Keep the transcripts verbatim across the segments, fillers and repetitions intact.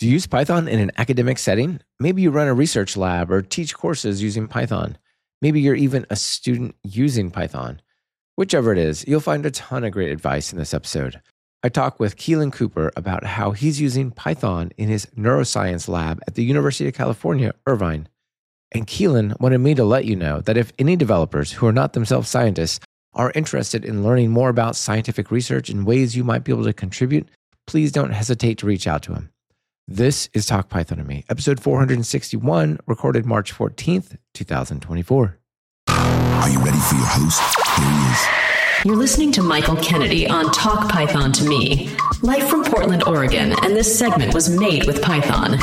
Do you use Python in an academic setting? Maybe you run a research lab or teach courses using Python. Maybe you're even a student using Python. Whichever it is, you'll find a ton of great advice in this episode. I talk with Keelan Cooper about how he's using Python in his neuroscience lab at the University of California, Irvine. And Keelan wanted me to let you know that if any developers who are not themselves scientists are interested in learning more about scientific research and ways you might be able to contribute, please don't hesitate to reach out to him. This is Talk Python to Me, episode four hundred sixty-one, recorded March fourteenth, twenty twenty-four. Are you ready for your host? Here he is. You're listening to Michael Kennedy on Talk Python to Me, live from Portland, Oregon, and this segment was made with Python.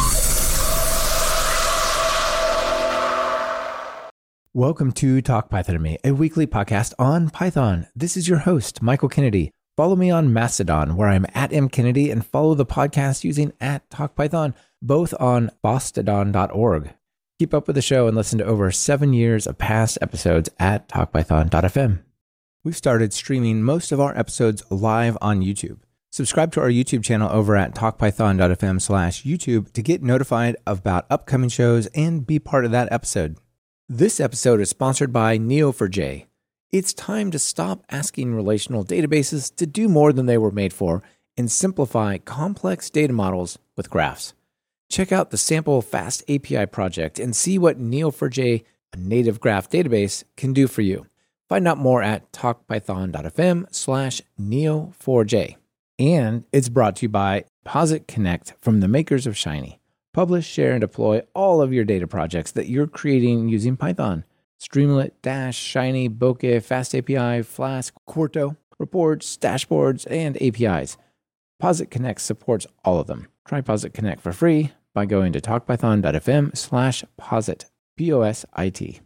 Welcome to Talk Python to Me, a weekly podcast on Python. This is your host, Michael Kennedy. Follow me on Mastodon, where I'm at mkennedy, and follow the podcast using at TalkPython, both on bostodon dot org. Keep up with the show and listen to over seven years of past episodes at talk python dot f m. We've started streaming most of our episodes live on YouTube. Subscribe to our YouTube channel over at talk python dot f m slash YouTube to get notified about upcoming shows and be part of that episode. This episode is sponsored by N E O four j. It's time to stop asking relational databases to do more than they were made for and simplify complex data models with graphs. Check out the sample Fast A P I project and see what N E O four j, a native graph database, can do for you. Find out more at talk python dot f m slash N E O four j. And it's brought to you by Posit Connect from the makers of Shiny. Publish, share, and deploy all of your data projects that you're creating using Python. Streamlit, Dash, Shiny, Bokeh, FastAPI, Flask, Quarto, reports, dashboards, and A P Is. Posit Connect supports all of them. Try Posit Connect for free by going to talk python dot f m slash posit, P O S I T.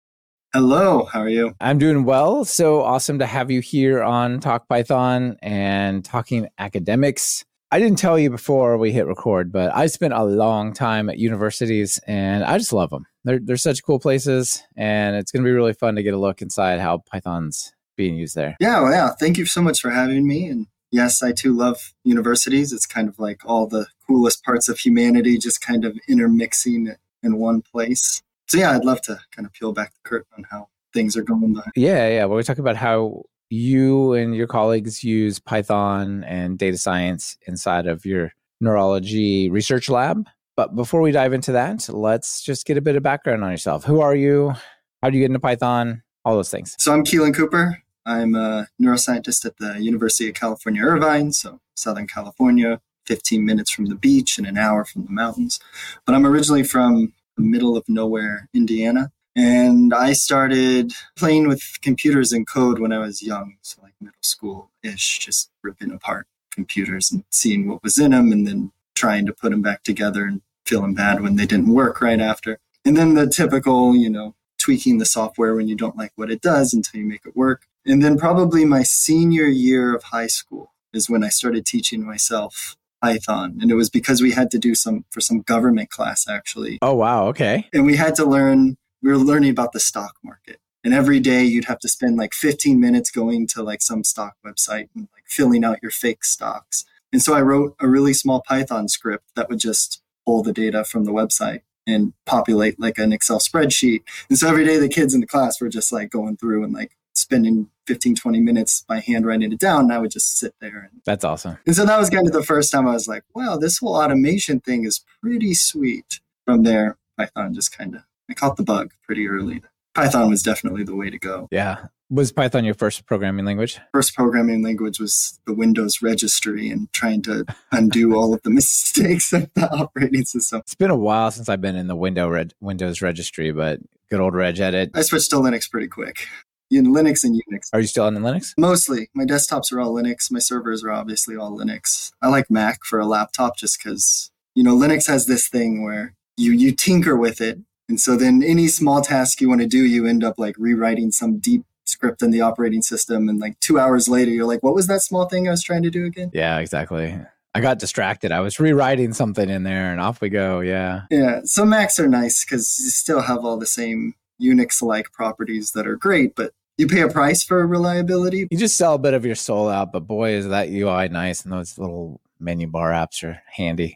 Hello, how are you? I'm doing well. So awesome to have you here on Talk Python and talking academics. I didn't tell you before we hit record, but I spent a long time at universities and I just love them. They're, they're such cool places, and it's going to be really fun to get a look inside how Python's being used there. Yeah, well, yeah. Thank you so much for having me. And yes, I too love universities. It's kind of like all the coolest parts of humanity just kind of intermixing in one place. So yeah, I'd love to kind of peel back the curtain on how things are going by. Yeah, yeah. Well, we talk about how you and your colleagues use Python and data science inside of your neurology research lab. But before we dive into that, let's just get a bit of background on yourself. Who are you? How do you get into Python? All those things. So I'm Keelan Cooper. I'm a neuroscientist at the University of California, Irvine, so Southern California, fifteen minutes from the beach and an hour from the mountains. But I'm originally from the middle of nowhere, Indiana. And I started playing with computers and code when I was young, so like middle school-ish, just ripping apart computers and seeing what was in them and then trying to put them back together and feeling bad when they didn't work right after. And then the typical, you know, tweaking the software when you don't like what it does until you make it work. And then probably my senior year of high school is when I started teaching myself Python. And it was because we had to do some for some government class, actually. Oh, wow. Okay. And we had to learn, we were learning about the stock market. And every day you'd have to spend like fifteen minutes going to like some stock website and like filling out your fake stocks. And so I wrote a really small Python script that would just pull the data from the website and populate like an Excel spreadsheet. And so every day the kids in the class were just like going through and like spending fifteen, twenty minutes by hand writing it down. And I would just sit there. And, That's awesome. And so that was kind of the first time I was like, wow, this whole automation thing is pretty sweet. From there, Python just kind of, I caught the bug pretty early. Python was definitely the way to go. Yeah. Was Python your first programming language? First programming language was the Windows registry and trying to undo all of the mistakes of the operating system. It's been a while since I've been in the window reg- Windows registry, but good old regedit. I switched to Linux pretty quick. In Linux and Unix. Are you still on Linux? Mostly. My desktops are all Linux. My servers are obviously all Linux. I like Mac for a laptop just because, you know, Linux has this thing where you you tinker with it. And so then any small task you want to do, you end up like rewriting some deep script in the operating system. And like two hours later, you're like, what was that small thing I was trying to do again? Yeah, exactly. I got distracted. I was rewriting something in there and off we go. Yeah. Yeah. So Macs are nice because you still have all the same Unix-like properties that are great, but you pay a price for reliability. You just sell a bit of your soul out, but boy, is that U I nice. And those little menu bar apps are handy.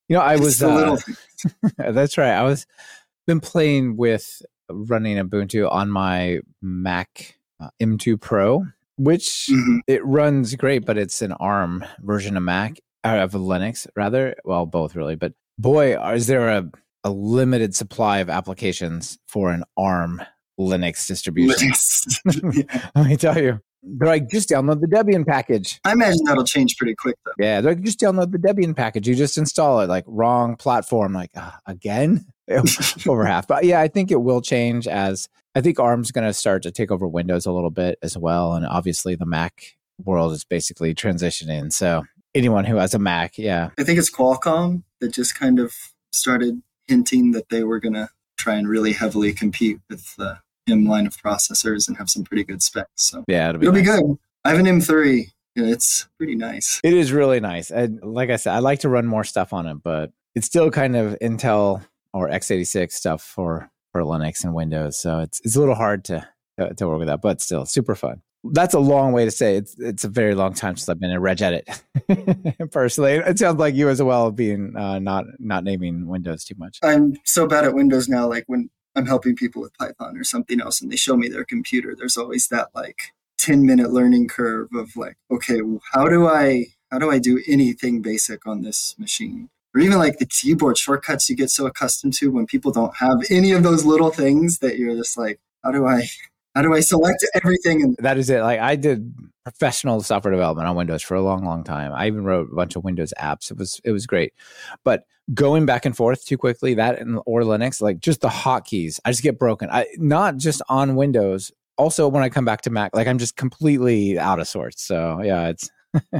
You know, I It's was, the uh, little things. that's right. I was been playing with running Ubuntu on my Mac uh, M two Pro, which Mhm. it runs great, but it's an ARM version of Mac, or of Linux rather. Well, both really. But boy, is there a, a limited supply of applications for an ARM Linux distribution. Linux. Let me tell you. They're like, just download the Debian package. I imagine that'll change pretty quick, though. Yeah, they're like, just download the Debian package. You just install it. Like, wrong platform. Like, uh, again? Over half. But yeah, I think it will change as I think ARM's going to start to take over Windows a little bit as well. And obviously the Mac world is basically transitioning. So anyone who has a Mac, yeah. I think it's Qualcomm that just kind of started hinting that they were going to try and really heavily compete with the M line of processors and have some pretty good specs. So yeah, it'll be, it'll nice. be good. I have an M three. And it's pretty nice. It is really nice. And like I said, I like to run more stuff on it, but it's still kind of Intel or x eighty-six stuff for, for Linux and Windows. So it's it's a little hard to, to, to work with that, but still super fun. That's a long way to say it's it's a very long time since I've been in regedit. Personally, it sounds like you as well, being uh, not not naming Windows too much. I'm so bad at Windows now. Like when I'm helping people with Python or something else, and they show me their computer, there's always that like ten minute learning curve of like, okay, how do I how do I do anything basic on this machine? Or even like the keyboard shortcuts you get so accustomed to when people don't have any of those little things that you're just like, how do I how do I select everything? And that is it. Like I did professional software development on Windows for a long, long time. I even wrote a bunch of Windows apps. It was it was great. But going back and forth too quickly, that and or Linux, like just the hotkeys, I just get broken. I not just on Windows. Also, when I come back to Mac, like I'm just completely out of sorts. So yeah, it's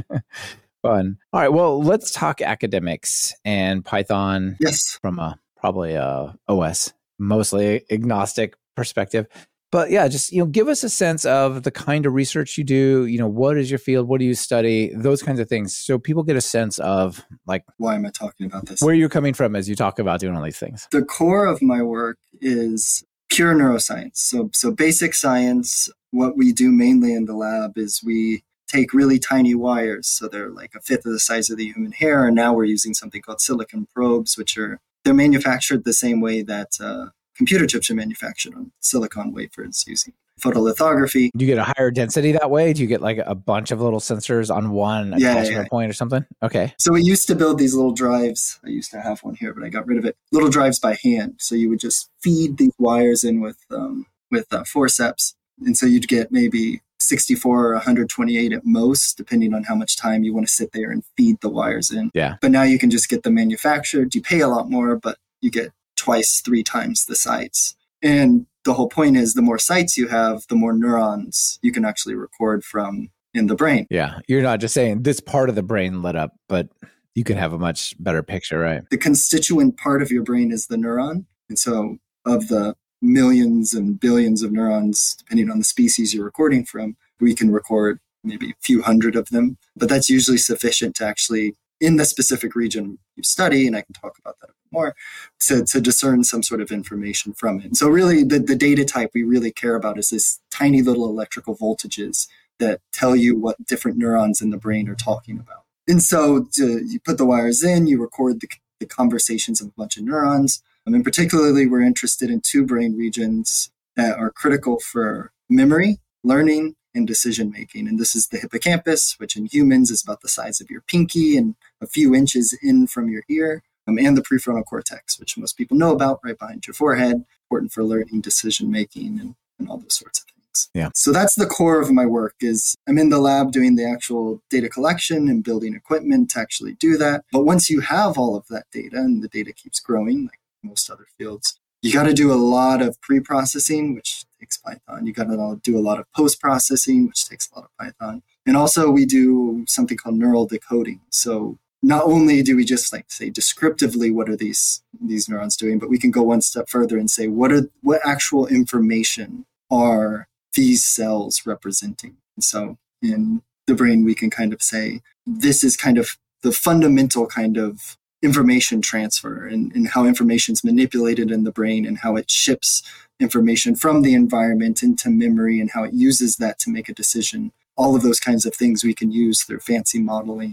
fun. All right, well, let's talk academics and Python. Yes, from a probably a O S mostly agnostic perspective. But yeah, just, you know, give us a sense of the kind of research you do. You know, what is your field? What do you study? Those kinds of things, so people get a sense of like, why am I talking about this? Where you're coming from as you talk about doing all these things. The core of my work is pure neuroscience. So, so basic science. What we do mainly in the lab is we take really tiny wires. So they're like a fifth of the size of the human hair. And now we're using something called silicon probes, which are, they're manufactured the same way that uh, computer chips are manufactured on silicon wafers using photolithography. Do you get a higher density that way? Do you get like a bunch of little sensors on one yeah, attachment yeah. point or something? Okay. So we used to build these little drives. I used to have one here, but I got rid of it. Little drives by hand. So you would just feed these wires in with um, with uh, forceps. And so you'd get maybe sixty-four or one hundred twenty-eight at most, depending on how much time you want to sit there and feed the wires in. Yeah. But now you can just get them manufactured. You pay a lot more, but you get twice, three times the sites. And the whole point is the more sites you have, the more neurons you can actually record from in the brain. Yeah. You're not just saying this part of the brain lit up, but you can have a much better picture, right? The constituent part of your brain is the neuron. And so of the millions and billions of neurons, depending on the species you're recording from, we can record maybe a few hundred of them. But that's usually sufficient to actually, in the specific region you study, and I can talk about that a bit more, to, to discern some sort of information from it. So really the, the data type we really care about is this tiny little electrical voltages that tell you what different neurons in the brain are talking about. And so to, you put the wires in, you record the, the conversations of a bunch of neurons. I mean, particularly, we're interested in two brain regions that are critical for memory, learning, and decision-making. And this is the hippocampus, which in humans is about the size of your pinky and a few inches in from your ear, um, and the prefrontal cortex, which most people know about, right behind your forehead, important for learning, decision-making, and, and all those sorts of things. Yeah. So that's the core of my work. Is I'm in the lab doing the actual data collection and building equipment to actually do that. But once you have all of that data, and the data keeps growing, like most other fields, you got to do a lot of pre-processing, which takes Python. You got to do a lot of post-processing, which takes a lot of Python. And also we do something called neural decoding. So not only do we just like say descriptively what are these these neurons doing, but we can go one step further and say what are what actual information are these cells representing. And so in the brain, we can kind of say this is kind of the fundamental kind of information transfer and, and how information is manipulated in the brain and how it ships information from the environment into memory and how it uses that to make a decision. All of those kinds of things we can use through fancy modeling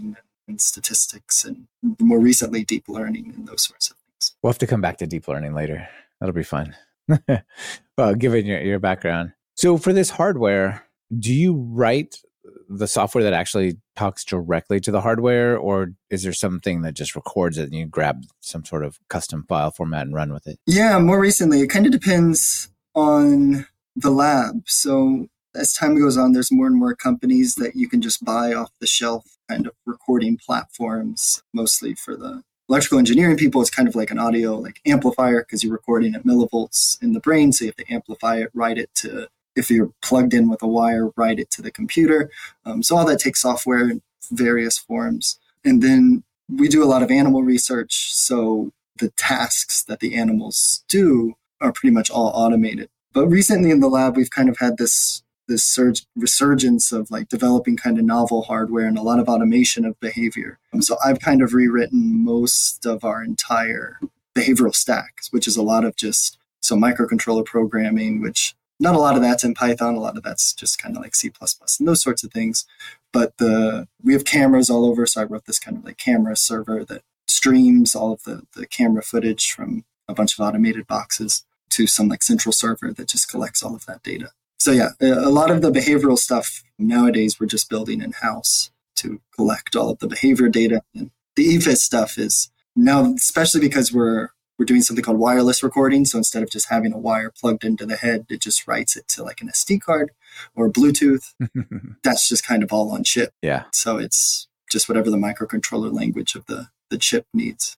and statistics and more recently deep learning and those sorts of things. We'll have to come back to deep learning later. That'll be fun. Well, given your, your background. So for this hardware, do you write the software that actually talks directly to the hardware, or is there something that just records it and you grab some sort of custom file format and run with it? Yeah, more recently, it kind of depends on the lab. So as time goes on, there's more and more companies that you can just buy off the shelf kind of recording platforms, mostly for the electrical engineering people. It's kind of like an audio like amplifier because you're recording at millivolts in the brain. So you have to amplify it, write it to, if you're plugged in with a wire, write it to the computer. Um, so all that takes software in various forms. And then we do a lot of animal research. So the tasks that the animals do are pretty much all automated. But recently in the lab, we've kind of had this this surge, resurgence of like developing kind of novel hardware and a lot of automation of behavior. Um, so I've kind of rewritten most of our entire behavioral stack, which is a lot of just so microcontroller programming, which not a lot of that's in Python. A lot of that's just kind of like C plus plus and those sorts of things. But the we have cameras all over. So I wrote this kind of like camera server that streams all of the, the camera footage from a bunch of automated boxes to some like central server that just collects all of that data. So yeah, a lot of the behavioral stuff nowadays we're just building in-house to collect all of the behavior data. And the E F I S stuff is now, especially because we're we're doing something called wireless recording. So instead of just having a wire plugged into the head, it just writes it to like an S D card or Bluetooth. That's just kind of all on chip. Yeah. So it's just whatever the microcontroller language of the, the chip needs.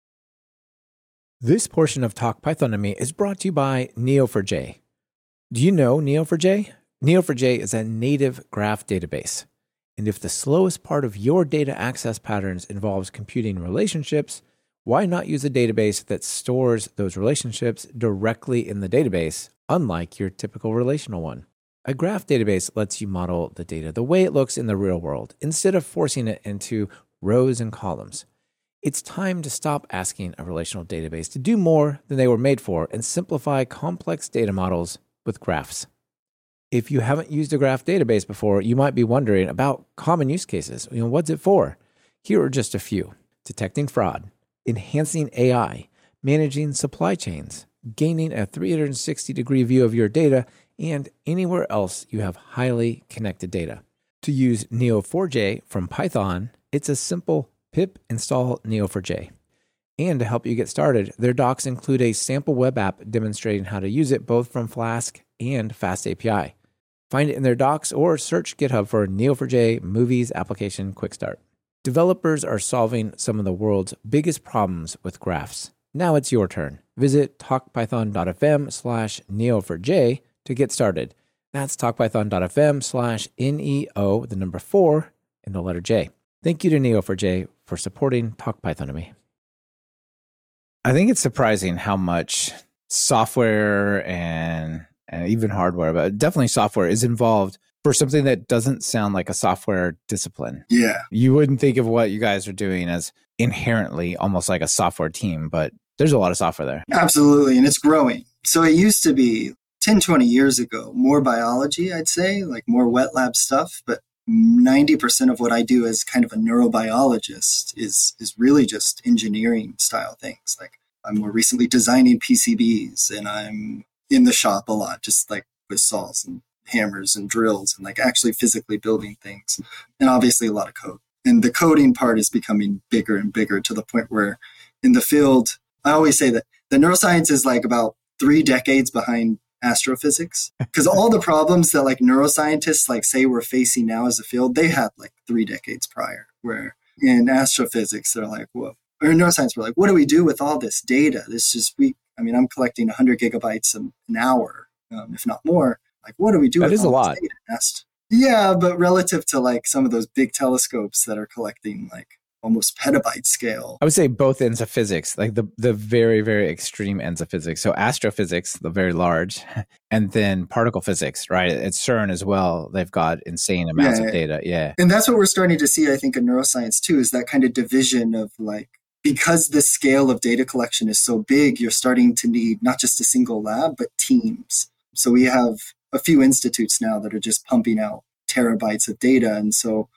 This portion of Talk Python to Me is brought to you by N E O four j. Do you know N E O four j? N E O four j is a native graph database. And if the slowest part of your data access patterns involves computing relationships, why not use a database that stores those relationships directly in the database, unlike your typical relational one? A graph database lets you model the data the way it looks in the real world, instead of forcing it into rows and columns. It's time to stop asking a relational database to do more than they were made for and simplify complex data models with graphs. If you haven't used a graph database before, you might be wondering about common use cases. You know, what's it for? Here are just a few: detecting fraud, enhancing A I, managing supply chains, gaining a three hundred sixty degree view of your data, and anywhere else you have highly connected data. To use N E O four j from Python, it's a simple pip install N E O four j. And to help you get started, their docs include a sample web app demonstrating how to use it both from Flask and FastAPI. Find it in their docs or search GitHub for N E O four j Movies Application Quick Start. Developers are solving some of the world's biggest problems with graphs. Now it's your turn. Visit talkpython.fm slash Neo four j to get started. That's talkpython.fm slash N-E-O, the number four, and the letter J. Thank you to N E O four j for supporting Talk Python to Me. I think it's surprising how much software and, and even hardware, but definitely software, is involved for something that doesn't sound like a software discipline. Yeah. You wouldn't think of what you guys are doing as inherently almost like a software team, but there's a lot of software there. Absolutely. And it's growing. So it used to be ten, twenty years ago, more biology, I'd say, like more wet lab stuff. But ninety percent of what I do as kind of a neurobiologist is, is really just engineering style things. Like I'm more recently designing P C Bs, and I'm in the shop a lot, just like with saws and hammers and drills, and like actually physically building things. And obviously a lot of code. And the coding part is becoming bigger and bigger to the point where in the field, I always say that the neuroscience is like about three decades behind astrophysics, because all the problems that like neuroscientists like say we're facing now as a field, they had like three decades prior, where in astrophysics, they're like, well, or in neuroscience, we're like, what do we do with all this data? This is, we, I mean, I'm collecting one hundred gigabytes an hour, um, if not more. Like, what do we do that with is all a lot. this data? Ast- yeah, but relative to like some of those big telescopes that are collecting like almost petabyte scale. I would say both ends of physics, like the, the very, very extreme ends of physics. So astrophysics, the very large, and then particle physics, right? At CERN as well, they've got insane amounts Yeah. of data. Yeah. And that's what we're starting to see, I think, in neuroscience too, is that kind of division of like, because the scale of data collection is so big, you're starting to need not just a single lab, but teams. So we have a few institutes now that are just pumping out terabytes of data. And so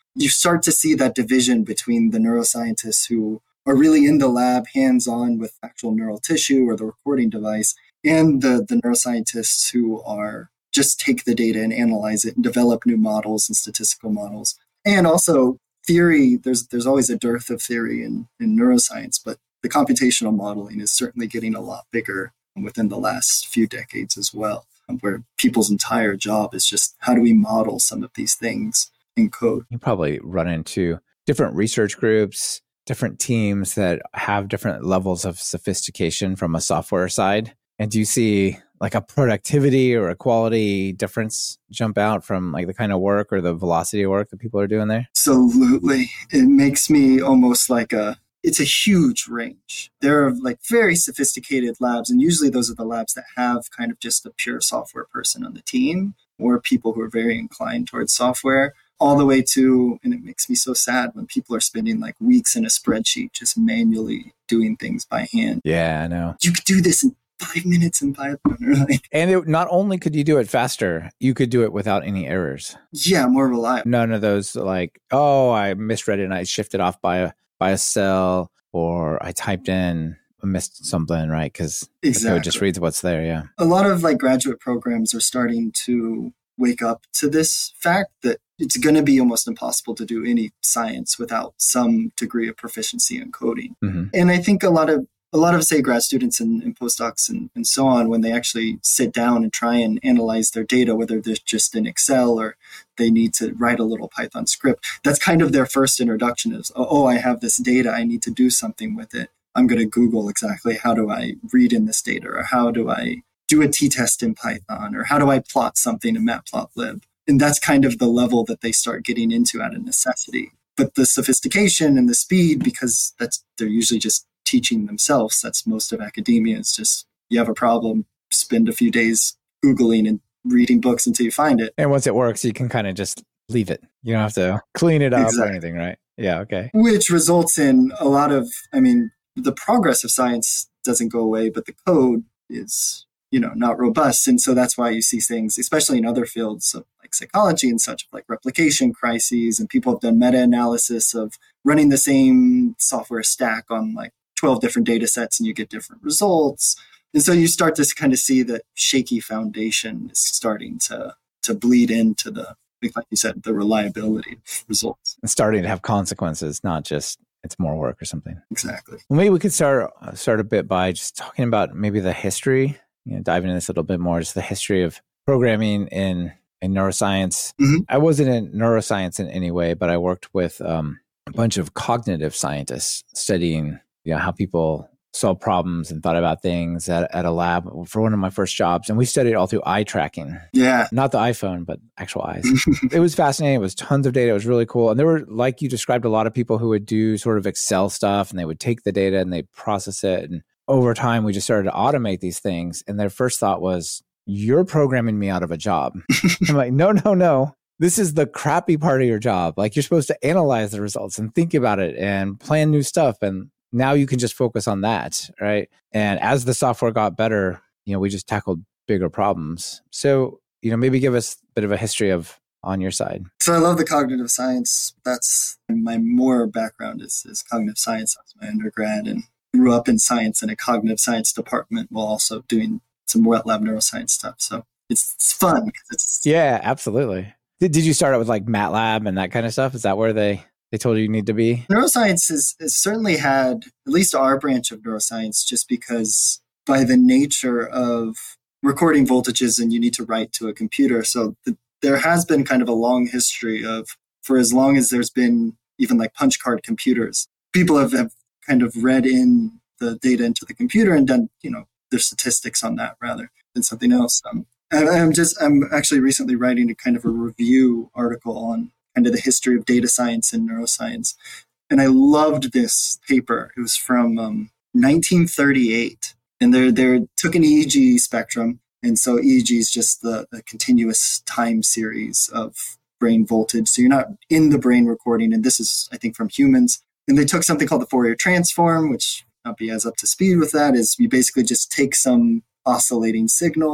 you start to see that division between the neuroscientists who are really in the lab, hands-on with actual neural tissue or the recording device, and the, the neuroscientists who are just take the data and analyze it and develop new models and statistical models. And also theory, there's there's always a dearth of theory in, in neuroscience, but the computational modeling is certainly getting a lot bigger within the last few decades as well, where people's entire job is just how do we model some of these things in code. You probably run into different research groups, different teams that have different levels of sophistication from a software side. And do you see like a productivity or a quality difference jump out from like the kind of work or the velocity of work that people are doing there? Absolutely. It makes me almost like a, it's a huge range. There are like very sophisticated labs, and usually those are the labs that have kind of just a pure software person on the team or people who are very inclined towards software, all the way to, and it makes me so sad when people are spending like weeks in a spreadsheet just manually doing things by hand. Yeah, I know. You could do this in five minutes in Python. Right? And it, not only could you do it faster, you could do it without any errors. Yeah, more reliable. None of those like, oh, I misread it and I shifted off by a by a cell, or I typed in, I missed something, right? Because exactly. The code just reads what's there, yeah. A lot of like graduate programs are starting to wake up to this fact that it's going to be almost impossible to do any science without some degree of proficiency in coding. Mm-hmm. And I think a lot of A lot of, say, grad students and, and postdocs and, and so on, when they actually sit down and try and analyze their data, whether they're just in Excel or they need to write a little Python script, that's kind of their first introduction is, oh, I have this data. I need to do something with it. I'm going to Google exactly how do I read in this data, or how do I do a t-test in Python, or how do I plot something in Matplotlib? And that's kind of the level that they start getting into out of necessity. But the sophistication and the speed, because that's they're usually just teaching themselves. That's most of academia. It's just, you have a problem, spend a few days Googling and reading books until you find it. And once it works, you can kind of just leave it. You don't have to clean it up exactly. or anything, right? Yeah, okay. Which results in a lot of, I mean, the progress of science doesn't go away, but the code is, you know, not robust. And so that's why you see things, especially in other fields of like psychology and such, like replication crises, and people have done meta-analysis of running the same software stack on like twelve different data sets and you get different results. And so you start to kind of see that shaky foundation is starting to to bleed into the, like you said, the reliability of results. It's starting to have consequences, not just it's more work or something. Exactly. Well, maybe we could start uh, start a bit by just talking about maybe the history, you know, diving into this a little bit more, just the history of programming in, in neuroscience. Mm-hmm. I wasn't in neuroscience in any way, but I worked with um, a bunch of cognitive scientists studying you know, how people solve problems and thought about things at, at a lab for one of my first jobs. And we studied all through eye tracking. Yeah. Not the iPhone, but actual eyes. It was fascinating. It was tons of data. It was really cool. And there were, like you described, a lot of people who would do sort of Excel stuff, and they would take the data and they'd process it. And over time, we just started to automate these things. And their first thought was, you're programming me out of a job. I'm like, no, no, no. This is the crappy part of your job. Like, you're supposed to analyze the results and think about it and plan new stuff. And now you can just focus on that, right? And as the software got better, you know, we just tackled bigger problems. So, you know, maybe give us a bit of a history of on your side. So I love the cognitive science. That's my more background is, is cognitive science. That's my undergrad, and grew up in science in a cognitive science department while also doing some wet lab neuroscience stuff. So it's, it's fun. Because it's yeah, absolutely. Did, did you start out with like MATLAB and that kind of stuff? Is that where they... They told you you need to be? Neuroscience has, has certainly had, at least our branch of neuroscience, just because by the nature of recording voltages and you need to write to a computer. So the, there has been kind of a long history of, for as long as there's been even like punch card computers, people have, have kind of read in the data into the computer and done, you know, their statistics on that rather than something else. Um, I, I'm just, I'm actually recently writing a kind of a review article on kind of the history of data science and neuroscience. And I loved this paper. It was from um, nineteen thirty-eight. And they they took an E E G spectrum. And so E E G is just the, the continuous time series of brain voltage. So you're not in the brain recording. And this is, I think, from humans. And they took something called the Fourier transform, which not be as up to speed with that, is you basically just take some oscillating signal,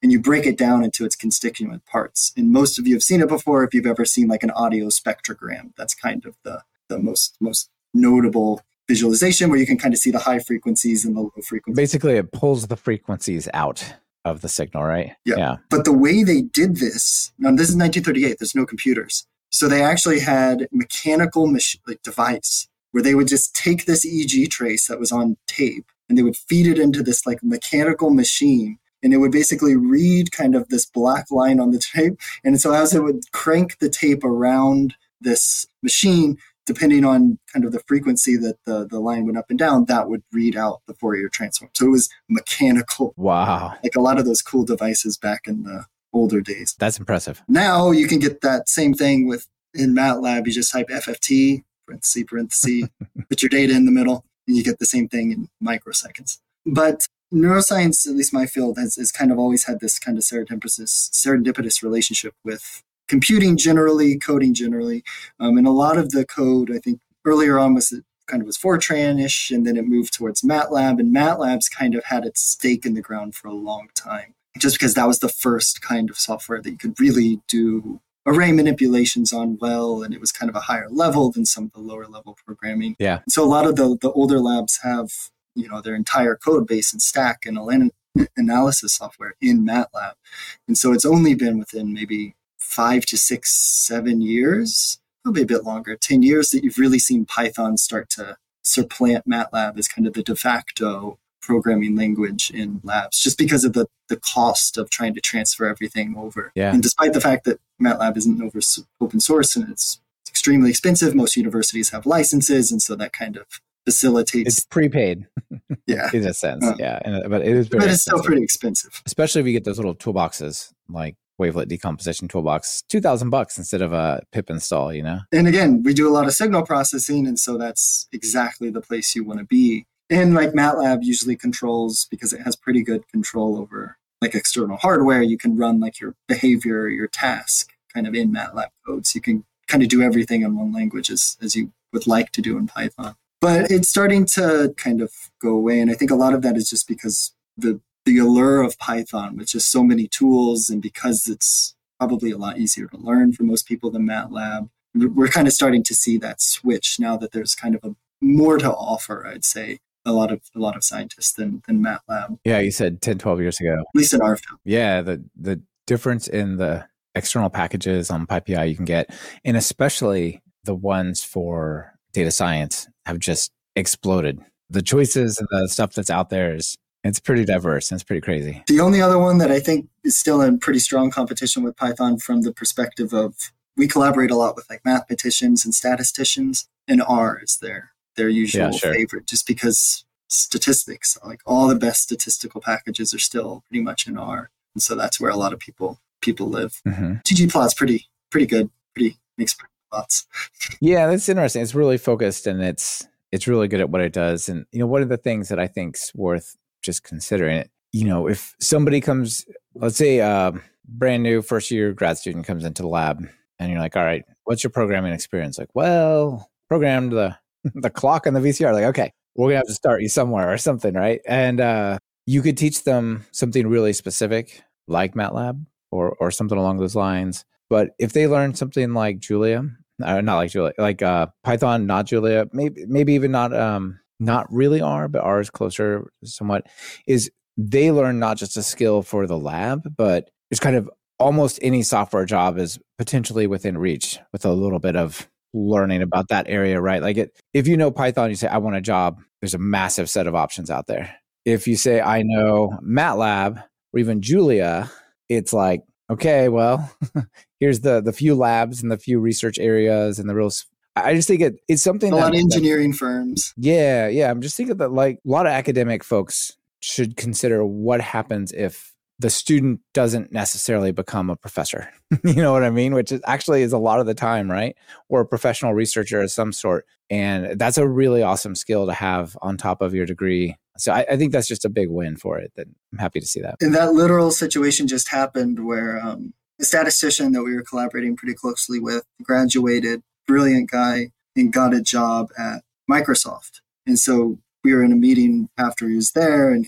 and you break it down into its constituent parts. And most of you have seen it before if you've ever seen like an audio spectrogram. That's kind of the, the most, most notable visualization where you can kind of see the high frequencies and the low frequencies. Basically, it pulls the frequencies out of the signal, right? Yeah. yeah. But the way they did this, now this is nineteen thirty-eight, there's no computers. So they actually had mechanical mach- like device where they would just take this E E G trace that was on tape and they would feed it into this like mechanical machine. And it would basically read kind of this black line on the tape. And so as it would crank the tape around this machine, depending on kind of the frequency that the, the line went up and down, that would read out the Fourier transform. So it was mechanical. Wow. Like a lot of those cool devices back in the older days. That's impressive. Now you can get that same thing with in MATLAB. You just type F F T, parenthesis, parenthesis, put your data in the middle, and you get the same thing in microseconds. But neuroscience, at least my field, has, has kind of always had this kind of serendipitous, serendipitous relationship with computing generally, coding generally. Um, and a lot of the code, I think earlier on was kind of was Fortran-ish, and then it moved towards MATLAB. And MATLAB's kind of had its stake in the ground for a long time, just because that was the first kind of software that you could really do array manipulations on well, and it was kind of a higher level than some of the lower level programming. Yeah. So a lot of the, the older labs have, you know, their entire code base and stack and an- analysis software in MATLAB. And so it's only been within maybe five to six, seven years, probably a bit longer, ten years, that you've really seen Python start to supplant MATLAB as kind of the de facto programming language in labs, just because of the, the cost of trying to transfer everything over. Yeah. And despite the fact that MATLAB isn't over open source and it's extremely expensive, most universities have licenses, and so that kind of facilitates. It's prepaid. Yeah. In a sense. Uh, yeah. And, but it is very but it's expensive. still pretty expensive. Especially if you get those little toolboxes like wavelet decomposition toolbox, two thousand bucks instead of a pip install, you know? And again, we do a lot of signal processing, and so that's exactly the place you want to be. And like MATLAB usually controls, because it has pretty good control over like external hardware, you can run like your behavior, your task kind of in MATLAB code. So you can kind of do everything in one language as, as you would like to do in Python. But it's starting to kind of go away. And I think a lot of that is just because the the allure of Python with just so many tools, and because it's probably a lot easier to learn for most people than MATLAB, we're kind of starting to see that switch now that there's kind of a more to offer, I'd say, a lot of a lot of scientists than than MATLAB. Yeah, you said ten, twelve years ago. At least in our field. Yeah, the the difference in the external packages on PyPI you can get, and especially the ones for data science, have just exploded. The choices and the stuff that's out there is it's pretty diverse and it's pretty crazy. The only other one that I think is still in pretty strong competition with Python from the perspective of we collaborate a lot with like mathematicians and statisticians, and R is their their usual Yeah, sure. favorite, just because statistics, like all the best statistical packages are still pretty much in R. And so that's where a lot of people people live. Mm-hmm. ggplot's pretty pretty good, pretty makes pretty plots. Yeah, that's interesting. It's really focused and it's it's really good at what it does. And you know, one of the things that I think's worth just considering it, you know, if somebody comes, let's say a brand new first year grad student comes into the lab and you're like, all right, what's your programming experience? Like, well, programmed the the clock on the V C R. Like, okay, we're gonna have to start you somewhere or something, right? And uh, you could teach them something really specific like MATLAB or or something along those lines. But if they learn something like Julia, uh, not like Julia, like uh, Python, not Julia, maybe maybe even not um, not really R, but R is closer somewhat, is they learn not just a skill for the lab, but it's kind of almost any software job is potentially within reach with a little bit of learning about that area, right? Like it, if you know Python, you say, I want a job, there's a massive set of options out there. If you say, I know MATLAB or even Julia, it's like, okay, well, here's the the few labs and the few research areas and the real, I just think it it's something A that, lot of that- engineering firms. yeah, yeah. I'm just thinking that like a lot of academic folks should consider what happens if the student doesn't necessarily become a professor. You know what I mean? Which is actually is a lot of the time, right? Or a professional researcher of some sort. And that's a really awesome skill to have on top of your degree. So I, I think that's just a big win for it. That I'm happy to see that. And that literal situation just happened where um, a statistician that we were collaborating pretty closely with graduated, brilliant guy, and got a job at Microsoft. And so we were in a meeting after he was there, and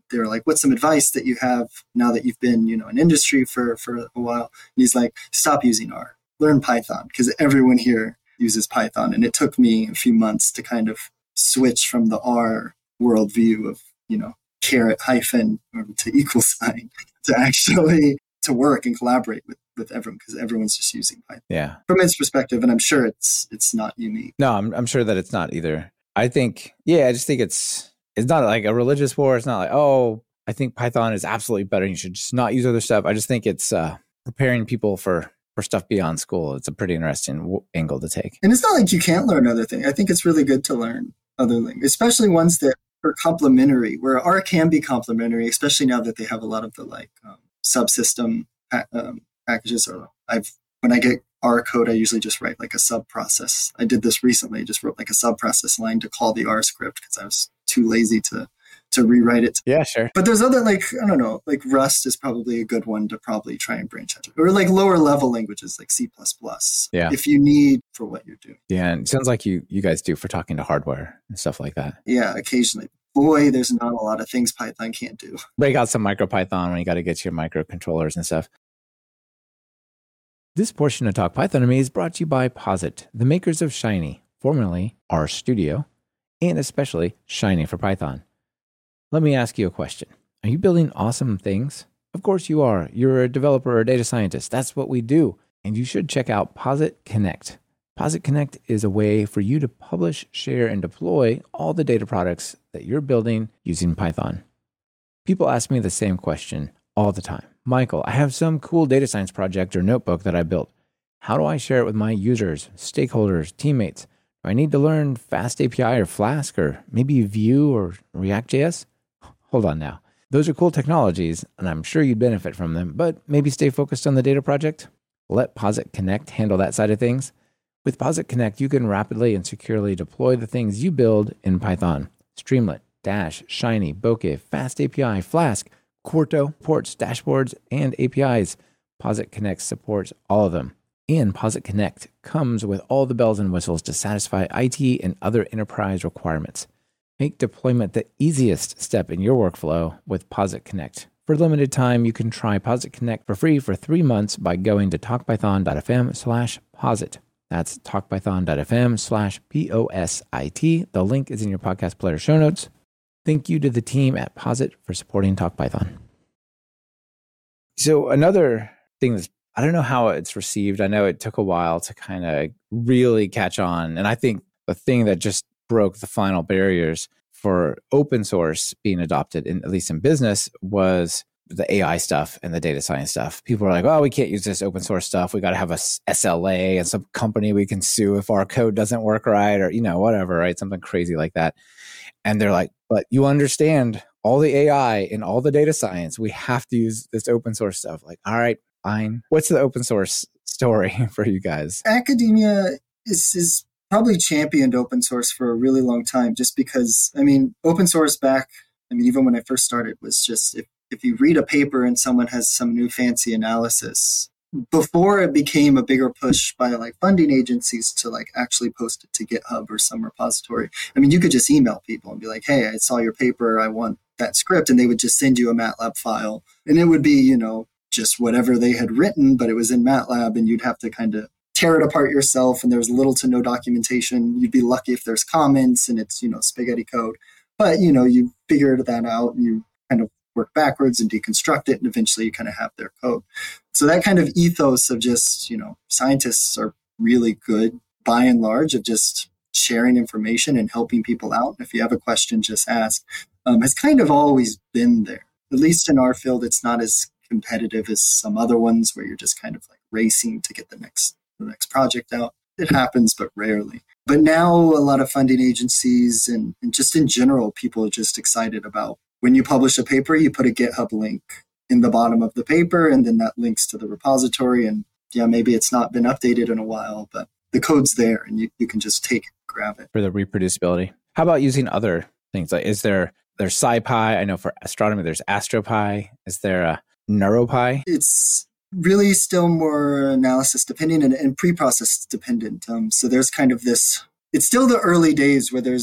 they were like, what's some advice that you have now that you've been, you know, in industry for, for a while? And he's like, stop using R, learn Python, because everyone here uses Python. And it took me a few months to kind of switch from the R worldview of, you know, caret hyphen or to equal sign to actually to work and collaborate with, with everyone, because everyone's just using Python. Yeah. From its perspective, and I'm sure it's it's not unique. No, I'm I'm sure that it's not either. I think, yeah, I just think it's it's not like a religious war. It's not like, oh, I think Python is absolutely better. You should just not use other stuff. I just think it's uh, preparing people for for stuff beyond school. It's a pretty interesting w- angle to take. And it's not like you can't learn other things. I think it's really good to learn other languages, especially ones that are complementary, where R can be complementary, especially now that they have a lot of the like um, subsystem pa- um, packages. Or I've when I get R code, I usually just write like a sub process. I did this recently. I just wrote like a sub process line to call the R script because I was too lazy to to rewrite it. Yeah, sure. But there's other, like, I don't know, like Rust is probably a good one to probably try and branch out. Or like lower level languages like C plus plus. Yeah. If you need for what you're doing. Yeah, and it sounds like you you guys do for talking to hardware and stuff like that. Yeah, occasionally. Boy, there's not a lot of things Python can't do. Break out some MicroPython when you got to get your microcontrollers and stuff. This portion of Talk Python to Me is brought to you by Posit, the makers of Shiny, formerly RStudio, and especially Shiny for Python. Let me ask you a question. Are you building awesome things? Of course you are. You're a developer or a data scientist. That's what we do. And you should check out Posit Connect. Posit Connect is a way for you to publish, share, and deploy all the data products that you're building using Python. People ask me the same question all the time. Michael, I have some cool data science project or notebook that I built. How do I share it with my users, stakeholders, teammates? Do I need to learn Fast A P I or Flask or maybe Vue or React.js? Hold on now. Those are cool technologies, and I'm sure you'd benefit from them, but maybe stay focused on the data project. Let Posit Connect handle that side of things. With Posit Connect, you can rapidly and securely deploy the things you build in Python. Streamlit, Dash, Shiny, Bokeh, Fast A P I, Flask, Quarto, ports, dashboards, and A P Is. Posit Connect supports all of them. And Posit Connect comes with all the bells and whistles to satisfy I T and other enterprise requirements. Make deployment the easiest step in your workflow with Posit Connect. For a limited time, you can try Posit Connect for free for three months by going to talkpython.fm slash posit. That's talkpython.fm slash P O S I T. The link is in your podcast player show notes. Thank you to the team at Posit for supporting Talk Python. So another thing that's, I don't know how it's received. I know it took a while to kind of really catch on. And I think the thing that just broke the final barriers for open source being adopted, in, at least in business, was the A I stuff and the data science stuff. People are like, oh, we can't use this open source stuff. We got to have a S L A and some company we can sue if our code doesn't work right, or, you know, whatever, right? Something crazy like that. And they're like, but you understand all the A I and all the data science. We have to use this open source stuff. Like, all right, fine. What's the open source story for you guys? Academia is, is probably championed open source for a really long time, just because, I mean, open source back, I mean, even when I first started, was just if, if you read a paper and someone has some new fancy analysis, before it became a bigger push by like funding agencies to like actually post it to GitHub or some repository. I mean, you could just email people and be like, hey, I saw your paper. I want that script. And they would just send you a MATLAB file. And it would be, you know, just whatever they had written, but it was in MATLAB and you'd have to kind of tear it apart yourself. And there's little to no documentation. You'd be lucky if there's comments and it's, you know, spaghetti code. But, you know, you figure that out and you kind of work backwards and deconstruct it. And eventually you kind of have their code. So that kind of ethos of just, you know, scientists are really good by and large of just sharing information and helping people out. If you have a question, just ask. Um, has kind of always been there. At least in our field, it's not as competitive as some other ones where you're just kind of like racing to get the next the next project out. It happens, but rarely. But now a lot of funding agencies and, and just in general, people are just excited about when you publish a paper, you put a GitHub link in the bottom of the paper, and then that links to the repository. And yeah, maybe it's not been updated in a while, but the code's there and you, you can just take it, grab it. For the reproducibility. How about using other things? Like, is there, there's SciPy? I know for astronomy, there's AstroPy. Is there a NeuroPy? It's really still more analysis dependent and, and pre-process dependent. Um, so there's kind of this, it's still the early days where there's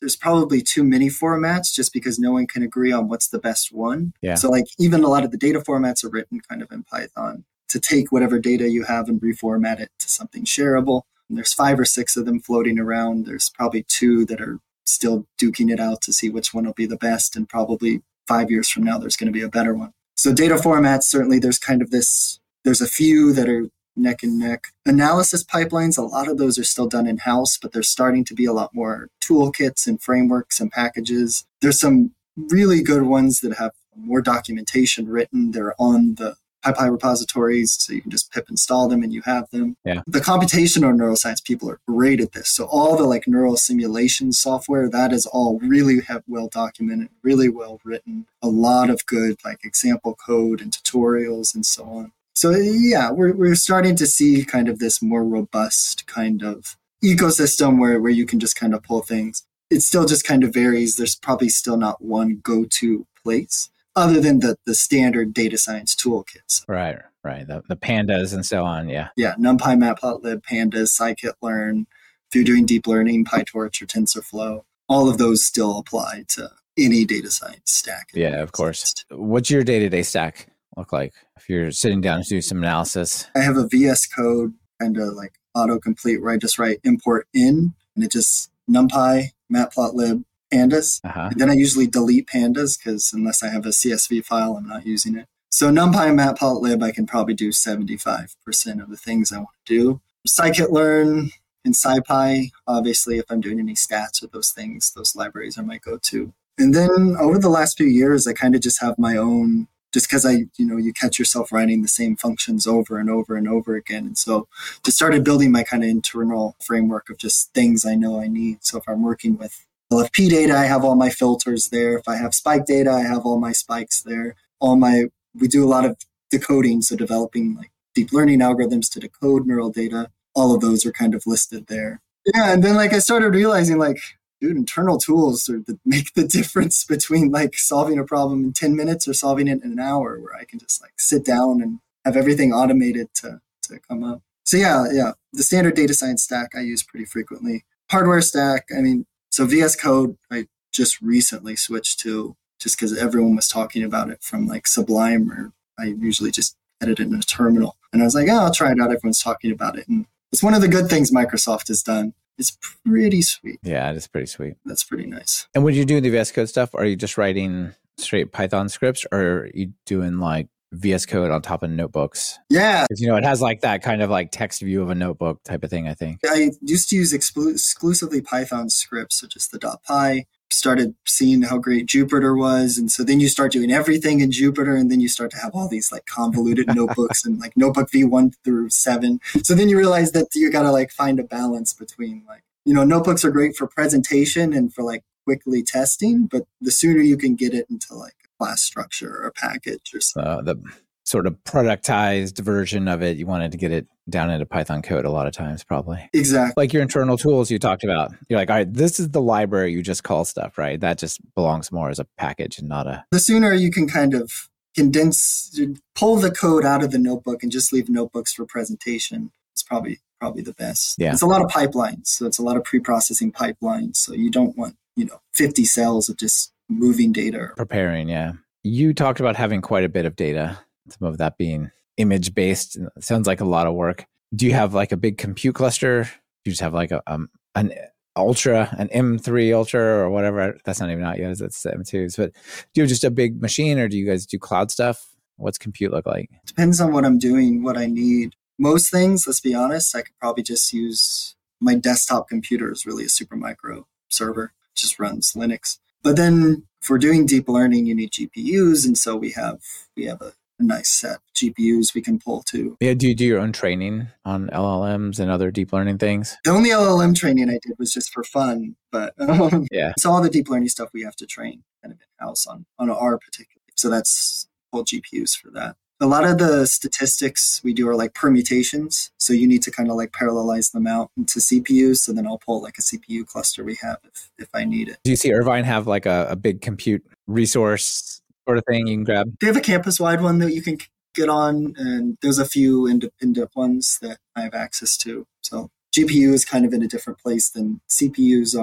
there's probably too many formats just because no one can agree on what's the best one. Yeah. So like even a lot of the data formats are written kind of in Python to take whatever data you have and reformat it to something shareable. And there's five or six of them floating around. There's probably two that are still duking it out to see which one will be the best. And probably five years from now, there's going to be a better one. So data formats, certainly there's kind of this, there's a few that are neck and neck. Analysis pipelines, a lot of those are still done in-house, but there's starting to be a lot more toolkits and frameworks and packages. There's some really good ones that have more documentation written. They're on the PyPy repositories, so you can just pip install them and you have them. Yeah. The computational neuroscience people are great at this. So all the like neural simulation software, that is all really have well documented, really well written, a lot of good like example code and tutorials and so on. So yeah, we're we're starting to see kind of this more robust kind of ecosystem where, where you can just kind of pull things. It still just kind of varies. There's probably still not one go-to place other than the, the standard data science toolkits. Right, right. The, the pandas and so on, yeah. Yeah, NumPy, Matplotlib, Pandas, scikit-learn. If you're doing deep learning, PyTorch or TensorFlow, all of those still apply to any data science stack. Yeah, of course. What's your day-to-day stack look like if you're sitting down to do some analysis? I have a V S Code kind of like autocomplete where I just write import in and it just NumPy, Matplotlib, Pandas. Uh-huh. And then I usually delete Pandas because unless I have a C S V file, I'm not using it. So NumPy and Matplotlib, I can probably do seventy-five percent of the things I want to do. Scikit-learn and SciPy, obviously, if I'm doing any stats with those things, those libraries are my go-to. And then over the last few years, I kind of just have my own, just because I, you know, you catch yourself writing the same functions over and over and over again. And so just started building my kind of internal framework of just things I know I need. So if I'm working with L F P data, I have all my filters there. If I have spike data, I have all my spikes there. All my, we do a lot of decoding. So developing like deep learning algorithms to decode neural data. All of those are kind of listed there. Yeah. And then like I started realizing like, dude, internal tools are that make the difference between like solving a problem in ten minutes or solving it in an hour, where I can just like sit down and have everything automated to, to come up. So yeah, yeah. The standard data science stack I use pretty frequently. Hardware stack, I mean, so V S Code, I just recently switched to just because everyone was talking about it from like Sublime, or I usually just edit it in a terminal. And I was like, oh, I'll try it out. Everyone's talking about it. And it's one of the good things Microsoft has done. It's pretty sweet. Yeah, it is pretty sweet. That's pretty nice. And when you do the V S Code stuff, are you just writing straight Python scripts, or are you doing like V S Code on top of notebooks? Yeah. Because, you know, it has like that kind of like text view of a notebook type of thing, I think. I used to use exclu- exclusively Python scripts, so just the .py. Started seeing how great Jupyter was. And so then you start doing everything in Jupyter, and then you start to have all these like convoluted notebooks and like notebook V one through seven. So then you realize that you got to like find a balance between like, you know, notebooks are great for presentation and for like quickly testing, but the sooner you can get it into like a class structure or a package or something. Uh, the sort of productized version of it, you wanted to get it down into Python code a lot of times, probably. Exactly. Like your internal tools you talked about. You're like, all right, this is the library you just call stuff, right? That just belongs more as a package and not a... The sooner you can kind of condense, pull the code out of the notebook and just leave notebooks for presentation, it's probably probably the best. Yeah. It's a lot of pipelines. So it's a lot of pre-processing pipelines. So you don't want, you know, fifty cells of just moving data. Preparing, yeah. You talked about having quite a bit of data, some of that being image-based. It sounds like a lot of work. Do you have like a big compute cluster? Do you just have like a um, an Ultra, an M three Ultra or whatever? That's not even out yet. It's the M twos. But do you have just a big machine, or do you guys do cloud stuff? What's compute look like? Depends on what I'm doing, what I need. Most things, let's be honest, I could probably just use my desktop computer is really a Supermicro server. It just runs Linux. But then if we're doing deep learning, you need G P Us. And so we have we have a, a nice set of G P Us we can pull to. Yeah, do you do your own training on L L Ms and other deep learning things? The only L L M training I did was just for fun. But um, yeah. So all the deep learning stuff we have to train kind of in-house on, on our particular. So that's pull G P Us for that. A lot of the statistics we do are like permutations. So you need to kind of like parallelize them out into C P Us. So then I'll pull like a C P U cluster we have if, if I need it. Do you see Irvine have like a, a big compute resource sort of thing you can grab? They have a campus-wide one that you can get on. And there's a few independent ones that I have access to. So G P U is kind of in a different place than C P Us are.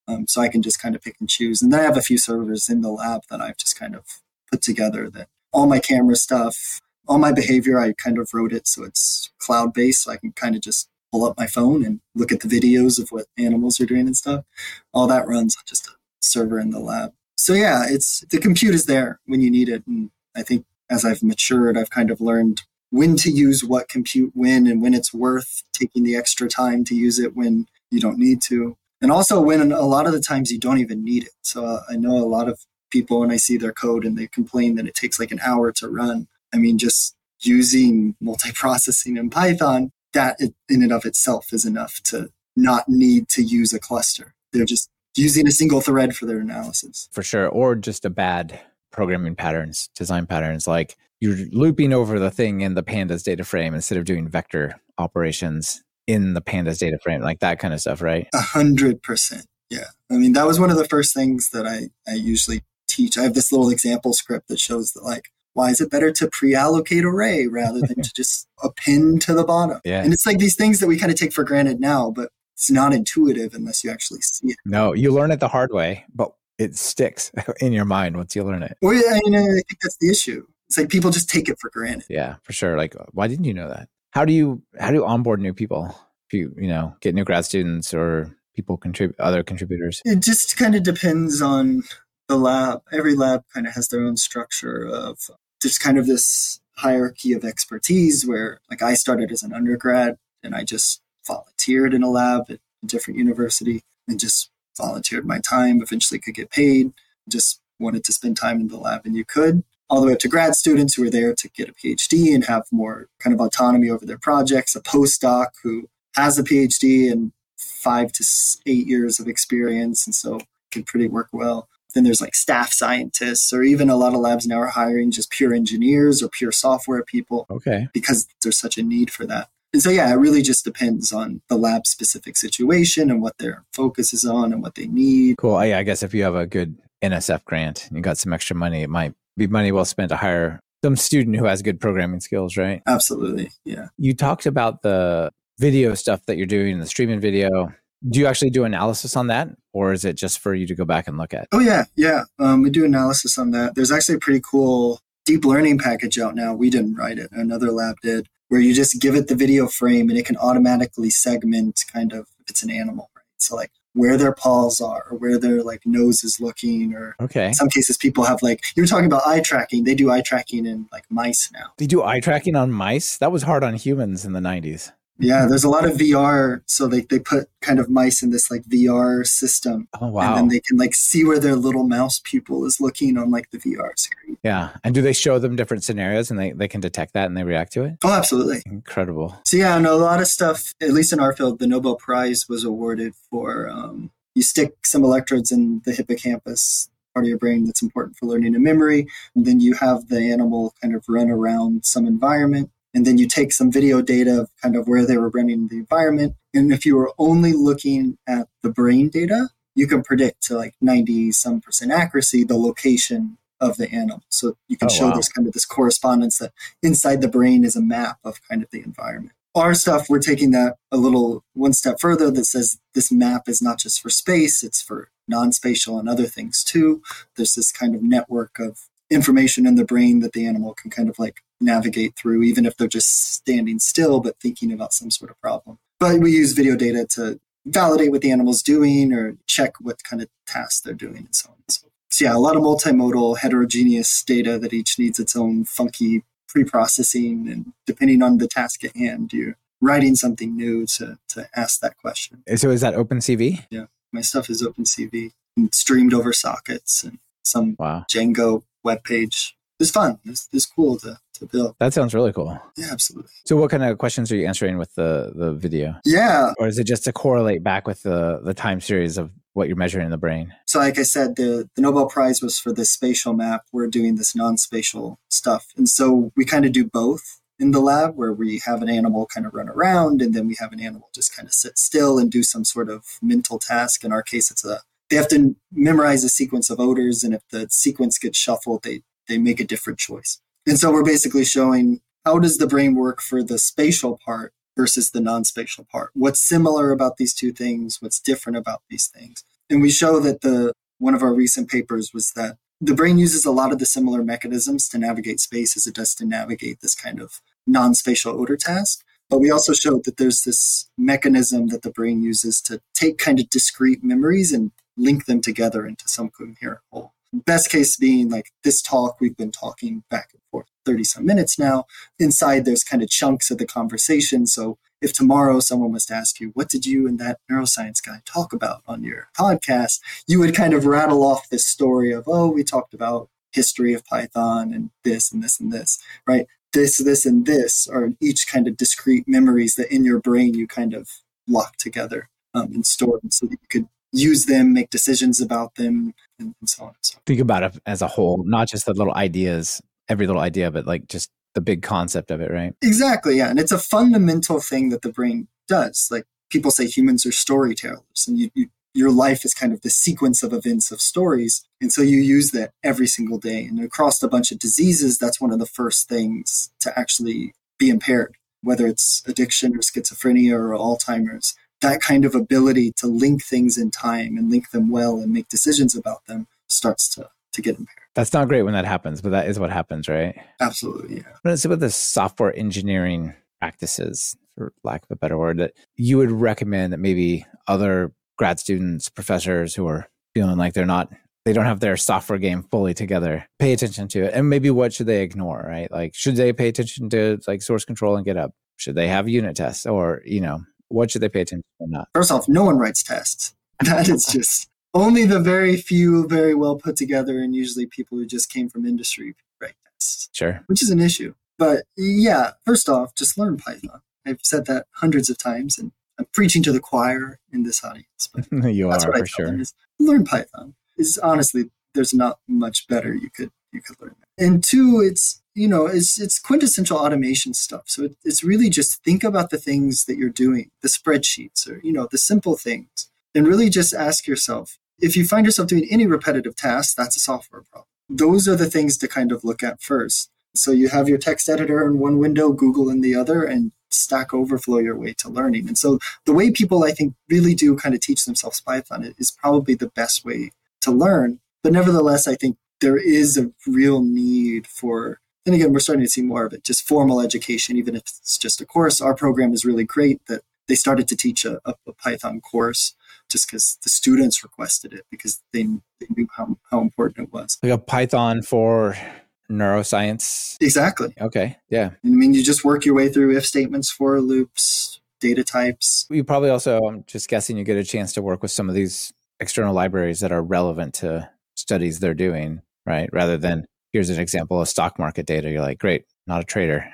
Um, so I can just kind of pick and choose. And then I have a few servers in the lab that I've just kind of put together that all my camera stuff, all my behavior, I kind of wrote it so it's cloud-based. So I can kind of just pull up my phone and look at the videos of what animals are doing and stuff. All that runs on just a server in the lab. So yeah, it's the compute is there when you need it. And I think as I've matured, I've kind of learned when to use what compute when and when it's worth taking the extra time to use it when you don't need to. And also when a lot of the times you don't even need it. So uh, I know a lot of people when I see their code and they complain that it takes like an hour to run. I mean, just using multiprocessing in Python, that in and of itself is enough to not need to use a cluster. They're just using a single thread for their analysis. For sure. Or just a bad programming patterns, design patterns, like you're looping over the thing in the pandas data frame instead of doing vector operations in the pandas data frame, like that kind of stuff, right? A hundred percent. Yeah. I mean, that was one of the first things that I, I usually teach. I have this little example script that shows that, like, why is it better to pre-allocate array rather than to just append to the bottom? Yeah. And it's like these things that we kind of take for granted now, but it's not intuitive unless you actually see it. No, you learn it the hard way, but it sticks in your mind once you learn it. Well, yeah, you know, I think that's the issue. It's like people just take it for granted. Yeah, for sure. Like, why didn't you know that? How do you how do you onboard new people? If you you know get new grad students or people contribute other contributors? It just kind of depends on the lab. Every lab kind of has their own structure of there's kind of this hierarchy of expertise where, like, I started as an undergrad and I just volunteered in a lab at a different university and just volunteered my time, eventually could get paid, just wanted to spend time in the lab, and you could, all the way up to grad students who are there to get a PhD and have more kind of autonomy over their projects, a postdoc who has a PhD and five to eight years of experience, and so can pretty work well. Then there's like staff scientists, or even a lot of labs now are hiring just pure engineers or pure software people. Okay. Because there's such a need for that. And so, yeah, it really just depends on the lab specific situation and what their focus is on and what they need. Cool. I, I guess if you have a good N S F grant and you got some extra money, it might be money well spent to hire some student who has good programming skills, right? Absolutely. Yeah. You talked about the video stuff that you're doing, the streaming video. Do you actually do analysis on that, or is it just for you to go back and look at? Oh, yeah. Yeah. Um, we do analysis on that. There's actually a pretty cool deep learning package out now. We didn't write it. Another lab did, where you just give it the video frame and it can automatically segment kind of if it's an animal, right? So like where their paws are or where their like nose is looking, or okay. In some cases people have like, you were talking about eye tracking. They do eye tracking in like mice now. They do eye tracking on mice? That was hard on humans in the nineties. Yeah, there's a lot of V R. So they, they put kind of mice in this like V R system. Oh, wow. And then they can like see where their little mouse pupil is looking on like the V R screen. Yeah. And do they show them different scenarios and they, they can detect that and they react to it? Oh, absolutely. Incredible. So yeah, no, a lot of stuff, at least in our field, the Nobel Prize was awarded for, um, you stick some electrodes in the hippocampus, part of your brain that's important for learning and memory. And then you have the animal kind of run around some environment. And then you take some video data of kind of where they were running in the environment. And if you were only looking at the brain data, you can predict to like ninety some percent accuracy the location of the animal. So you can oh, show wow. there's kind of this correspondence that inside the brain is a map of kind of the environment. Our stuff, we're taking that a little one step further that says this map is not just for space, it's for non-spatial and other things too. There's this kind of network of information in the brain that the animal can kind of like navigate through, even if they're just standing still, but thinking about some sort of problem. But we use video data to validate what the animal's doing or check what kind of tasks they're doing and so on and so forth. So yeah, a lot of multimodal heterogeneous data that each needs its own funky pre-processing, and depending on the task at hand, you're writing something new to, to ask that question. So is that OpenCV? Yeah, my stuff is OpenCV and streamed over sockets and some wow. Django web page. It's fun. It's, it's cool to, to build. That sounds really cool. Yeah, absolutely. So what kind of questions are you answering with the, the video? Yeah. Or is it just to correlate back with the, the time series of what you're measuring in the brain? So like I said, the, the Nobel Prize was for this spatial map. We're doing this non-spatial stuff. And so we kind of do both in the lab, where we have an animal kind of run around and then we have an animal just kind of sit still and do some sort of mental task. In our case, it's a they have to memorize a sequence of odors, and if the sequence gets shuffled, they they make a different choice. And so we're basically showing how does the brain work for the spatial part versus the non-spatial part? What's similar about these two things? What's different about these things? And we show that the one of our recent papers was that the brain uses a lot of the similar mechanisms to navigate space as it does to navigate this kind of non-spatial odor task. But we also showed that there's this mechanism that the brain uses to take kind of discrete memories and link them together into some coherent whole. Best case being like this talk, we've been talking back and forth thirty some minutes now. Inside, there's kind of chunks of the conversation. So if tomorrow someone was to ask you, what did you and that neuroscience guy talk about on your podcast? You would kind of rattle off this story of, oh, we talked about history of Python and this and this and this, right? This, this, and this are each kind of discrete memories that in your brain you kind of lock together um, and store them so that you could use them, make decisions about them, and, and so on and so on. Think about it as a whole, not just the little ideas, every little idea, but like just the big concept of it, right? Exactly, yeah. And it's a fundamental thing that the brain does. Like people say humans are storytellers, and you, you, your life is kind of the sequence of events of stories. And so you use that every single day. And across a bunch of diseases, that's one of the first things to actually be impaired, whether it's addiction or schizophrenia or Alzheimer's. That kind of ability to link things in time and link them well and make decisions about them starts to, to get impaired. That's not great when that happens, but that is what happens, right? Absolutely, yeah. What is it with the software engineering practices, for lack of a better word, that you would recommend that maybe other grad students, professors who are feeling like they're not, they don't have their software game fully together, pay attention to it? And maybe what should they ignore, right? Like, should they pay attention to like source control and GitHub? Should they have unit tests? Or, you know, what should they pay attention to or not? First off, no one writes tests. That is just only the very few, very well put together, and usually people who just came from industry write tests. Sure. Which is an issue. But yeah, first off, just learn Python. I've said that hundreds of times, and I'm preaching to the choir in this audience. But you that's are, what I for tell sure. them is learn Python. Is honestly, there's not much better you could you could learn. And two, it's you know, it's it's quintessential automation stuff. So it, it's really just think about the things that you're doing, the spreadsheets, or you know, the simple things, and really just ask yourself, if you find yourself doing any repetitive tasks, that's a software problem. Those are the things to kind of look at first. So you have your text editor in one window, Google in the other, and Stack Overflow your way to learning. And so the way people, I think, really do kind of teach themselves Python is probably the best way to learn. But nevertheless, I think there is a real need for, and again, we're starting to see more of it, just formal education, even if it's just a course. Our program is really great that they started to teach a, a, a Python course just because the students requested it because they, they knew how, how important it was. Like a Python for neuroscience. Exactly. Okay. Yeah. I mean, you just work your way through if statements, for loops, data types. You probably also, I'm just guessing, you get a chance to work with some of these external libraries that are relevant to studies they're doing, right? Rather than, here's an example of stock market data. You're like, great, not a trader.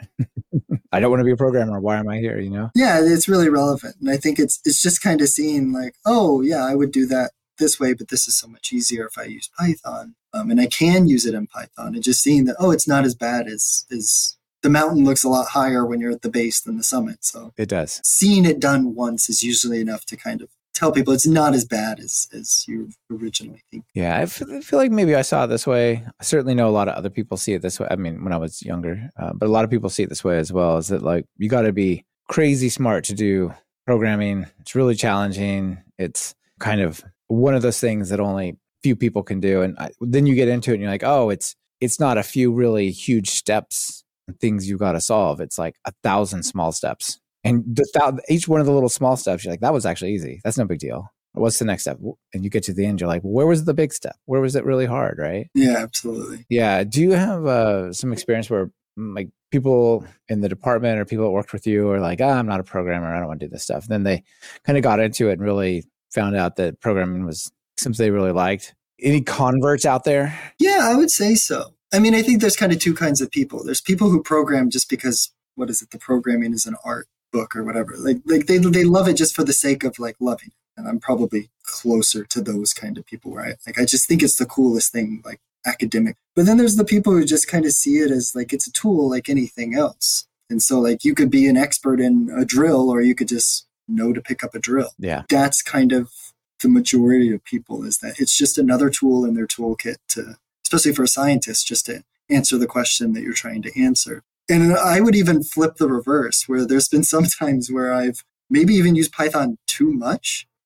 I don't want to be a programmer. Why am I here? You know? Yeah, it's really relevant. And I think it's it's just kind of seeing like, oh, yeah, I would do that this way, but this is so much easier if I use Python. Um, and I can use it in Python. And just seeing that, oh, it's not as bad as, as the mountain looks a lot higher when you're at the base than the summit. So it does. Seeing it done once is usually enough to kind of tell people it's not as bad as, as you originally think. Yeah, I feel, I feel like maybe I saw it this way. I certainly know a lot of other people see it this way. I mean, when I was younger, uh, but a lot of people see it this way as well, is that like, you got to be crazy smart to do programming. It's really challenging. It's kind of one of those things that only few people can do. And I, then you get into it and you're like, oh, it's it's not a few really huge steps and things you got to solve. It's like a thousand small steps. And the th- each one of the little small steps, you're like, that was actually easy. That's no big deal. What's the next step? And you get to the end, you're like, well, where was the big step? Where was it really hard, right? Yeah, absolutely. Yeah. Do you have uh, some experience where like people in the department or people that worked with you are like, ah, I'm not a programmer. I don't want to do this stuff. And then they kind of got into it and really found out that programming was something they really liked. Any converts out there? Yeah, I would say so. I mean, I think there's kind of two kinds of people. There's people who program just because, what is it, the programming is an art book or whatever. Like, like they they love it just for the sake of like loving it. And I'm probably closer to those kind of people, right? Like, I just think it's the coolest thing, like academic. But then there's the people who just kind of see it as like it's a tool like anything else. And so like you could be an expert in a drill or you could just know to pick up a drill. Yeah. That's kind of the majority of people, is that it's just another tool in their toolkit to, especially for a scientist, just to answer the question that you're trying to answer. And I would even flip the reverse, where there's been some times where I've maybe even used Python too much.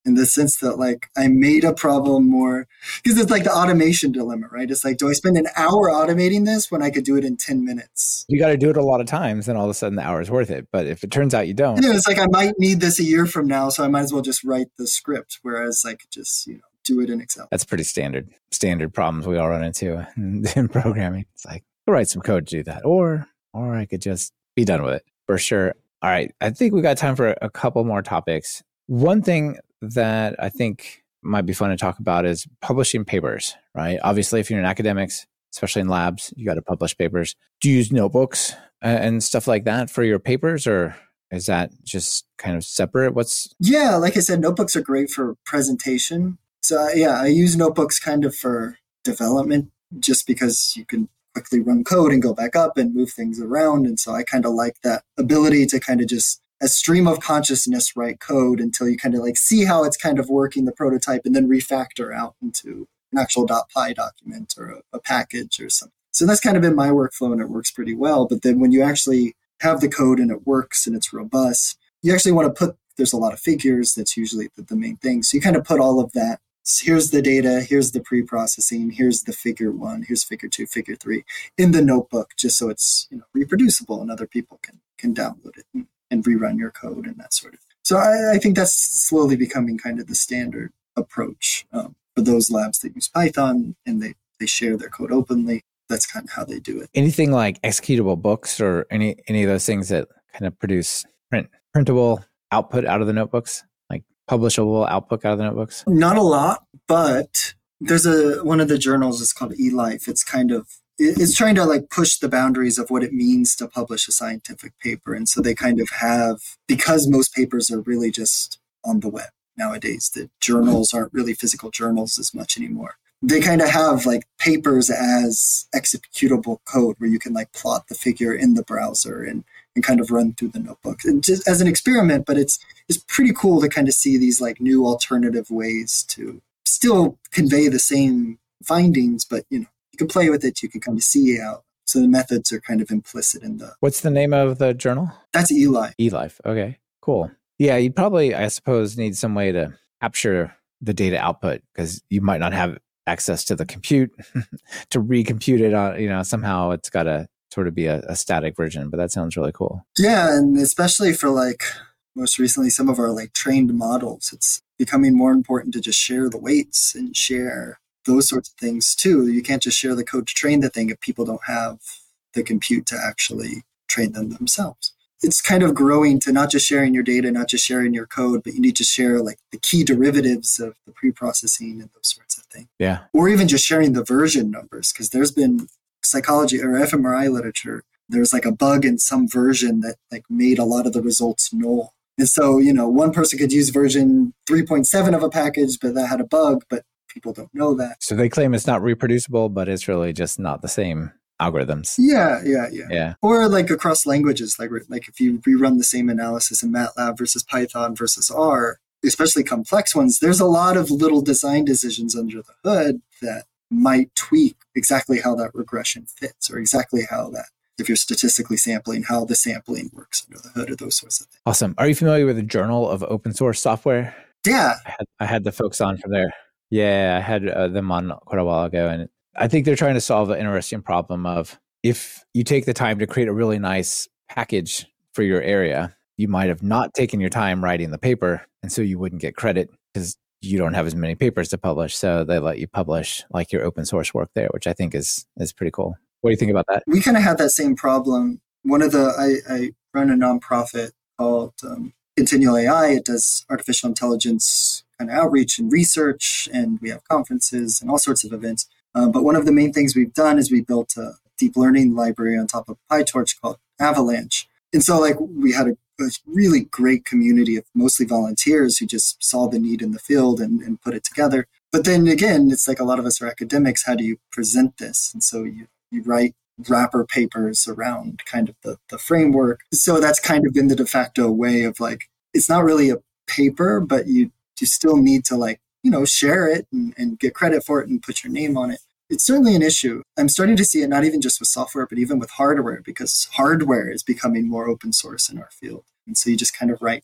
in the sense that like I made a problem more, because it's like the automation dilemma, right? It's like, do I spend an hour automating this when I could do it in ten minutes? You got to do it a lot of times, then all of a sudden the hour is worth it. But if it turns out you don't. You know, it's like I might need this a year from now, so I might as well just write the script, whereas I could just, you know, do it in Excel. That's pretty standard, standard problems we all run into in, in programming. It's like, I'll write some code to do that. Or, or I could just be done with it for sure. All right. I think we got time for a couple more topics. One thing that I think might be fun to talk about is publishing papers, right? Obviously, if you're in academics, especially in labs, you got to publish papers. Do you use notebooks and stuff like that for your papers, or is that just kind of separate? What's Yeah, like I said, notebooks are great for presentation. So uh, yeah, I use notebooks kind of for development, just because you can quickly run code and go back up and move things around. And so I kind of like that ability to kind of just a stream of consciousness write code until you kind of like see how it's kind of working, the prototype, and then refactor out into an actual .py document or a, a package or something. So that's kind of been my workflow, and it works pretty well. But then when you actually have the code and it works and it's robust, you actually want to put, there's a lot of figures. That's usually the, the main thing. So you kind of put all of that. So here's the data, here's the pre-processing, here's the figure one, here's figure two, figure three in the notebook, just so it's, you know, reproducible and other people can can download it and, and rerun your code and that sort of thing. So I, I think that's slowly becoming kind of the standard approach um, for those labs that use Python, and they, they share their code openly. That's kind of how they do it. Anything like executable books or any any of those things that kind of produce print printable output out of the notebooks? Publishable output out of the notebooks? Not a lot, but there's a one of the journals is called eLife. It's kind of it's trying to like push the boundaries of what it means to publish a scientific paper. And so they kind of have, because most papers are really just on the web nowadays, the journals aren't really physical journals as much anymore. They kind of have like papers as executable code where you can like plot the figure in the browser and and kind of run through the notebook, and just as an experiment. But it's it's pretty cool to kind of see these like new alternative ways to still convey the same findings, but you know, you can play with it, you can kind of see how. So the methods are kind of implicit in the. What's the name of the journal? That's eLife. eLife. Okay, cool. Yeah, you probably, I suppose, need some way to capture the data output, because you might not have access to the compute to recompute it on, you know, somehow it's got to sort of be a, a static version, but that sounds really cool. Yeah, and especially for like most recently some of our like trained models, it's becoming more important to just share the weights and share those sorts of things too. You can't just share the code to train the thing if people don't have the compute to actually train them themselves. It's kind of growing to not just sharing your data, not just sharing your code, but you need to share like the key derivatives of the pre-processing and those sorts of things. Yeah. Or even just sharing the version numbers, because there's been psychology or fMRI literature, there's like a bug in some version that like made a lot of the results null. And so, you know, one person could use version three point seven of a package, but that had a bug, but people don't know that. So they claim it's not reproducible, but it's really just not the same algorithms. Yeah, yeah, yeah. Yeah. Or like across languages, like like if you rerun the same analysis in MATLAB versus Python versus R, especially complex ones, there's a lot of little design decisions under the hood that might tweak exactly how that regression fits, or exactly how that, if you're statistically sampling, how the sampling works under the hood, or those sorts of things. Awesome. Are you familiar with the Journal of Open Source Software? Yeah. I had, I had the folks on from there. Yeah, I had uh, them on quite a while ago. And I think they're trying to solve an interesting problem of, if you take the time to create a really nice package for your area, you might have not taken your time writing the paper, and so you wouldn't get credit because you don't have as many papers to publish. So they let you publish like your open source work there, which I think is is pretty cool. What do you think about that? We kind of had that same problem. One of the, I, I run a nonprofit called um, Continual A I. It does artificial intelligence kind of outreach and research, and we have conferences and all sorts of events. Um, but one of the main things we've done is we built a deep learning library on top of PyTorch called Avalanche. And so like we had a, a really great community of mostly volunteers who just saw the need in the field and, and put it together. But then again, it's like a lot of us are academics. How do you present this? And so you, you write wrapper papers around kind of the, the framework. So that's kind of been the de facto way of like, it's not really a paper, but you, you still need to like, you know, share it and, and get credit for it and put your name on it. It's certainly an issue. I'm starting to see it not even just with software, but even with hardware, because hardware is becoming more open source in our field. And so you just kind of write like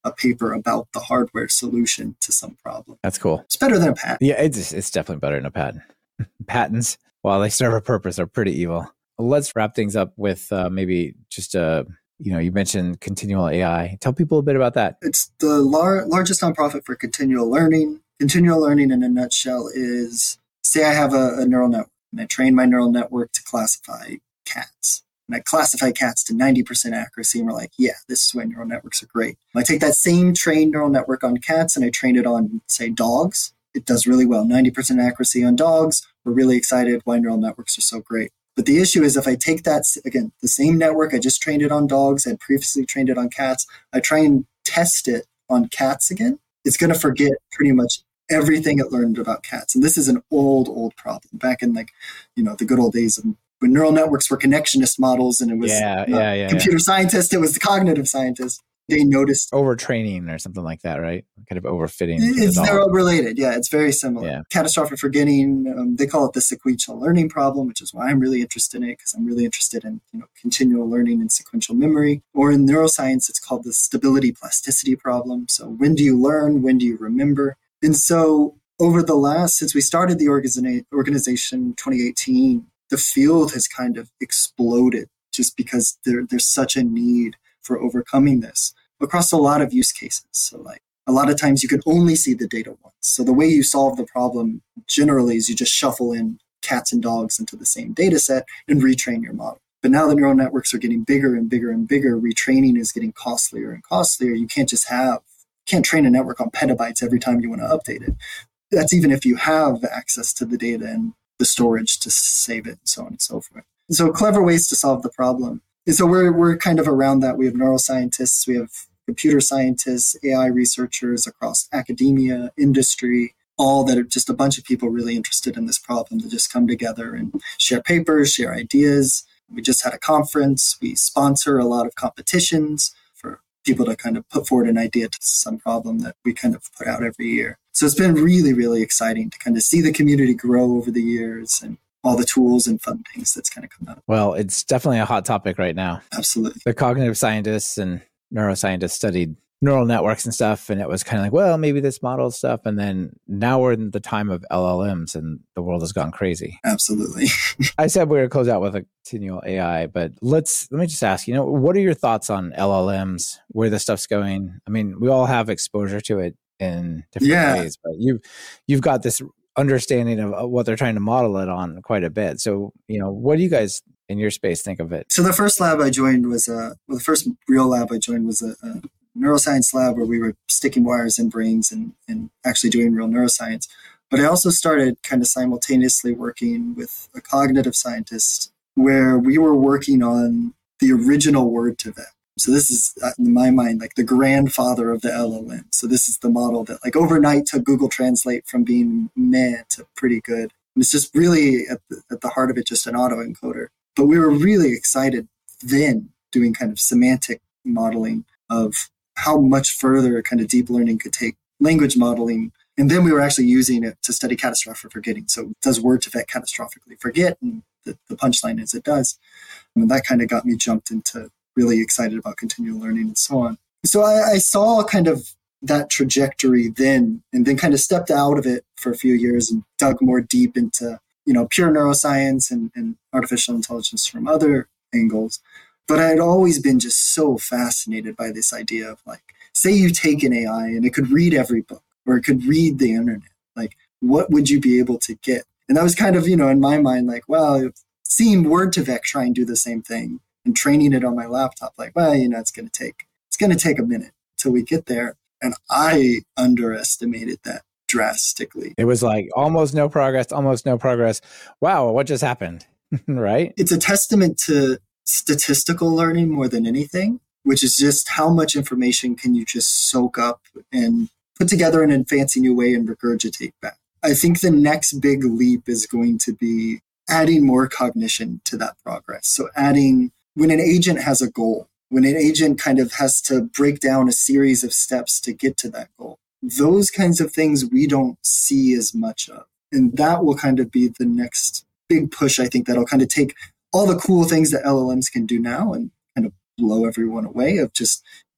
a paper about the hardware solution to some problem. That's cool. It's better than a patent. Yeah, it's it's definitely better than a patent. Patents, while they serve a purpose, are pretty evil. Let's wrap things up with uh, maybe just a, you know, you mentioned Continual A I. Tell people a bit about that. It's the lar- largest nonprofit for continual learning. Continual learning in a nutshell is, say I have a, a neural network and I train my neural network to classify cats. And I classify cats to ninety percent accuracy. And we're like, yeah, this is why neural networks are great. I take that same trained neural network on cats and I train it on, say, dogs. It does really well. ninety percent accuracy on dogs. We're really excited why neural networks are so great. But the issue is if I take that, again, the same network, I just trained it on dogs, I'd previously trained it on cats, I try and test it on cats again, it's going to forget pretty much everything it learned about cats. And this is an old, old problem. Back in like, you know, the good old days of when neural networks were connectionist models and it was yeah, uh, yeah, yeah, computer yeah. scientist, it was the cognitive scientist. They noticed overtraining or something like that, right? Kind of overfitting. It's the they're related. Yeah, it's very similar. Yeah. Catastrophic forgetting, um, they call it the sequential learning problem, which is why I'm really interested in it, because I'm really interested in, you know, continual learning and sequential memory. Or in neuroscience, it's called the stability plasticity problem. So when do you learn? When do you remember? And so over the last, since we started the organiza- organization twenty eighteen, the field has kind of exploded just because there, there's such a need for overcoming this across a lot of use cases. So like a lot of times you can only see the data once. So the way you solve the problem generally is you just shuffle in cats and dogs into the same data set and retrain your model. But now the neural networks are getting bigger and bigger and bigger. Retraining is getting costlier and costlier. You can't just have, you can't train a network on petabytes every time you want to update it. That's even if you have access to the data and the storage to save it and so on and so forth. So clever ways to solve the problem. And so we're we're kind of around that. We have neuroscientists, we have computer scientists, A I researchers across academia, industry, all that are just a bunch of people really interested in this problem to just come together and share papers, share ideas. We just had a conference. We sponsor a lot of competitions for people to kind of put forward an idea to some problem that we kind of put out every year. So it's been really, really exciting to kind of see the community grow over the years and all the tools and fun things that's kind of come out. Well, it's definitely a hot topic right now. Absolutely. The cognitive scientists and neuroscientists studied neural networks and stuff, and it was kind of like, well, maybe this model stuff. And then now we're in the time of L L Ms and the world has gone crazy. Absolutely. I said we were going to close out with a continual A I, but let's, let me just ask, you know, what are your thoughts on L L Ms, where this stuff's going? I mean, we all have exposure to it in different yeah. ways, but you, you've got this understanding of what they're trying to model it on quite a bit. So, you know, what do you guys in your space think of it? So the first lab I joined was a, well, the first real lab I joined was a, a neuroscience lab where we were sticking wires in brains and, and actually doing real neuroscience. But I also started kind of simultaneously working with a cognitive scientist where we were working on the original word to vec. So this is, in my mind, like the grandfather of the L L M. So this is the model that like overnight took Google Translate from being meh to pretty good. And it's just really at the, at the heart of it, just an autoencoder. But we were really excited then doing kind of semantic modeling of how much further kind of deep learning could take language modeling. And then we were actually using it to study catastrophic forgetting. So does word to vec catastrophically forget? And the, the punchline is it does. And that kind of got me jumped into really excited about continual learning and so on. So I, I saw kind of that trajectory then, and then kind of stepped out of it for a few years and dug more deep into, you know, pure neuroscience and, and artificial intelligence from other angles. But I had always been just so fascinated by this idea of like, say you take an A I and it could read every book or it could read the internet. Like, what would you be able to get? And that was kind of, you know, in my mind, like, well, seeing word to vec try and do the same thing and training it on my laptop, like, well, you know, it's going to take, it's going to take a minute till we get there. And I underestimated that drastically. It was like almost no progress, almost no progress. Wow, what just happened? Right? It's a testament to statistical learning more than anything, which is just how much information can you just soak up and put together in a fancy new way and regurgitate back. I think the next big leap is going to be adding more cognition to that progress. So adding, when an agent has a goal, when an agent kind of has to break down a series of steps to get to that goal, those kinds of things we don't see as much of. And that will kind of be the next big push, I think, that'll kind of take all the cool things that L L Ms can do now and kind of blow everyone away of just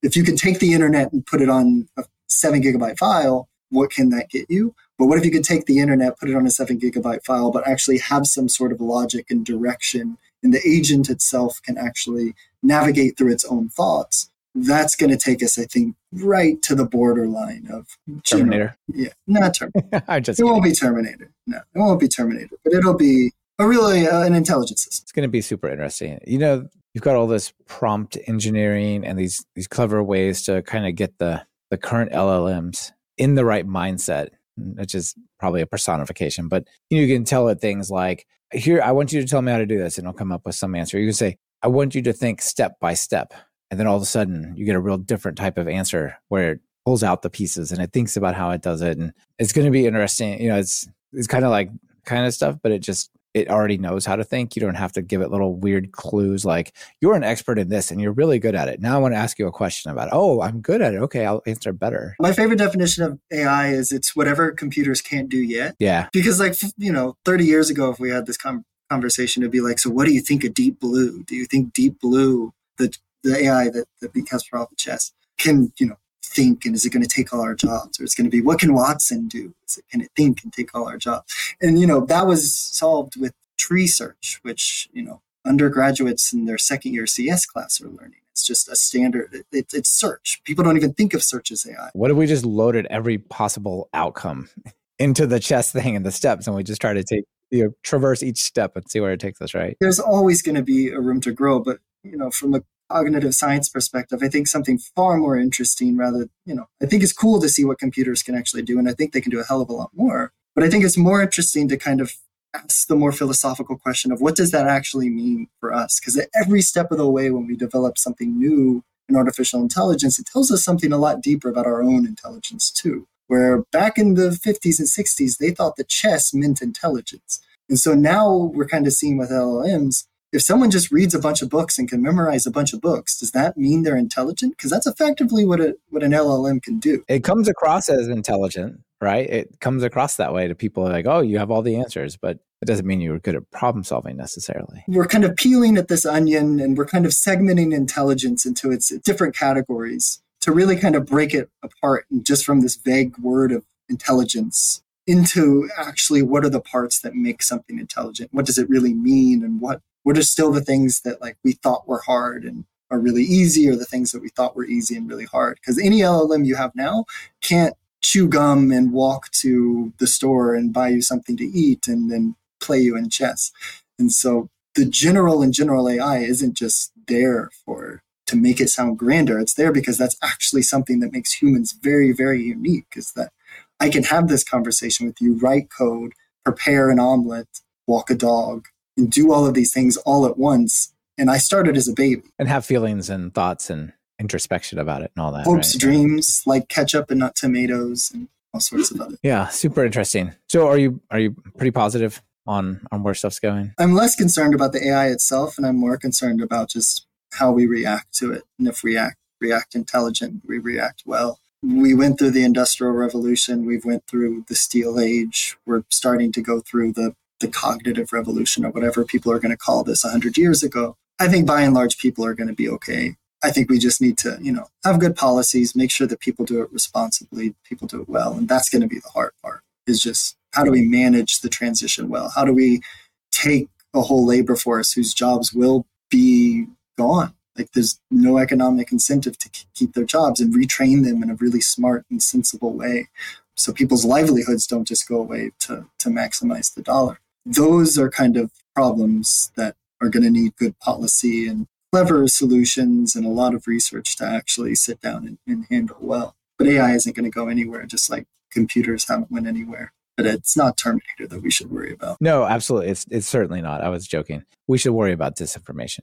if you can take the internet and put it on a seven gigabyte file, what can that get you? But what if you could take the internet, put it on a seven gigabyte file, but actually have some sort of logic and direction, and the agent itself can actually navigate through its own thoughts? That's going to take us, I think, right to the borderline of Terminator. General, yeah, not Terminator. I just it won't be Terminator. No, it won't be Terminator, but it'll be a really uh, an intelligent system. It's going to be super interesting. You know, you've got all this prompt engineering and these these clever ways to kind of get the the current L L Ms in the right mindset, which is probably a personification. But you can tell it things like, "Here, I want you to tell me how to do this," and it'll come up with some answer. You can say, "I want you to think step by step." And then all of a sudden you get a real different type of answer where it pulls out the pieces and it thinks about how it does it. And it's going to be interesting. You know, it's, it's kind of like kind of stuff, but it just, it already knows how to think. You don't have to give it little weird clues like, you're an expert in this and you're really good at it. Now I want to ask you a question about it. Oh, I'm good at it. Okay, I'll answer better. My favorite definition of A I is it's whatever computers can't do yet. Yeah. Because like, you know, thirty years ago, if we had this com- conversation, it'd be like, so what do you think of Deep Blue? Do you think Deep Blue, the the A I that, that beat Kasparov chess, can, you know, think, and is it going to take all our jobs? Or it's going to be, what can Watson do? Is it, can it think and take all our jobs? And, you know, that was solved with tree search, which, you know, undergraduates in their second year C S class are learning. It's just a standard. It, it, it's search. People don't even think of search as A I. What if we just loaded every possible outcome into the chess thing and the steps, and we just try to take, you know, traverse each step and see where it takes us, right? There's always going to be a room to grow, but, you know, from a cognitive science perspective, I think something far more interesting rather, you know, I think it's cool to see what computers can actually do. And I think they can do a hell of a lot more. But I think it's more interesting to kind of ask the more philosophical question of what does that actually mean for us? Because at every step of the way, when we develop something new in artificial intelligence, it tells us something a lot deeper about our own intelligence too. Where back in the fifties and sixties, they thought that chess meant intelligence. And so now we're kind of seeing with L L Ms, if someone just reads a bunch of books and can memorize a bunch of books, does that mean they're intelligent? Because that's effectively what a, what an L L M can do. It comes across as intelligent, right? It comes across that way to people like, oh, you have all the answers, but it doesn't mean you're good at problem solving necessarily. We're kind of peeling at this onion and we're kind of segmenting intelligence into its different categories to really kind of break it apart just from this vague word of intelligence into actually what are the parts that make something intelligent? What does it really mean? And what What are still the things that like we thought were hard and are really easy, or the things that we thought were easy and really hard? Because any L L M you have now can't chew gum and walk to the store and buy you something to eat and then play you in chess. And so the general and general A I isn't just there for to make it sound grander. It's there because that's actually something that makes humans very, very unique, is that I can have this conversation with you, write code, prepare an omelet, walk a dog, and do all of these things all at once. And I started as a baby. And have feelings and thoughts and introspection about it and all that. Hopes, right? dreams, like ketchup and not tomatoes and all sorts of other. Yeah, super interesting. So are you are you pretty positive on, on where stuff's going? I'm less concerned about the A I itself, and I'm more concerned about just how we react to it. And if we react, react intelligent, we react well. We went through the Industrial Revolution. We've went through the Steel Age. We're starting to go through the the cognitive revolution, or whatever people are going to call this one hundred years ago. I think by and large, people are going to be okay. I think we just need to, you know, have good policies, make sure that people do it responsibly, people do it well. And that's going to be the hard part, is just how do we manage the transition well? How do we take a whole labor force whose jobs will be gone? Like there's no economic incentive to keep their jobs, and retrain them in a really smart and sensible way, so people's livelihoods don't just go away to, to maximize the dollar. Those are kind of problems that are going to need good policy and clever solutions and a lot of research to actually sit down and, and handle well. But A I isn't going to go anywhere, just like computers haven't went anywhere. But it's not Terminator that we should worry about. No, absolutely. It's it's certainly not. I was joking. We should worry about disinformation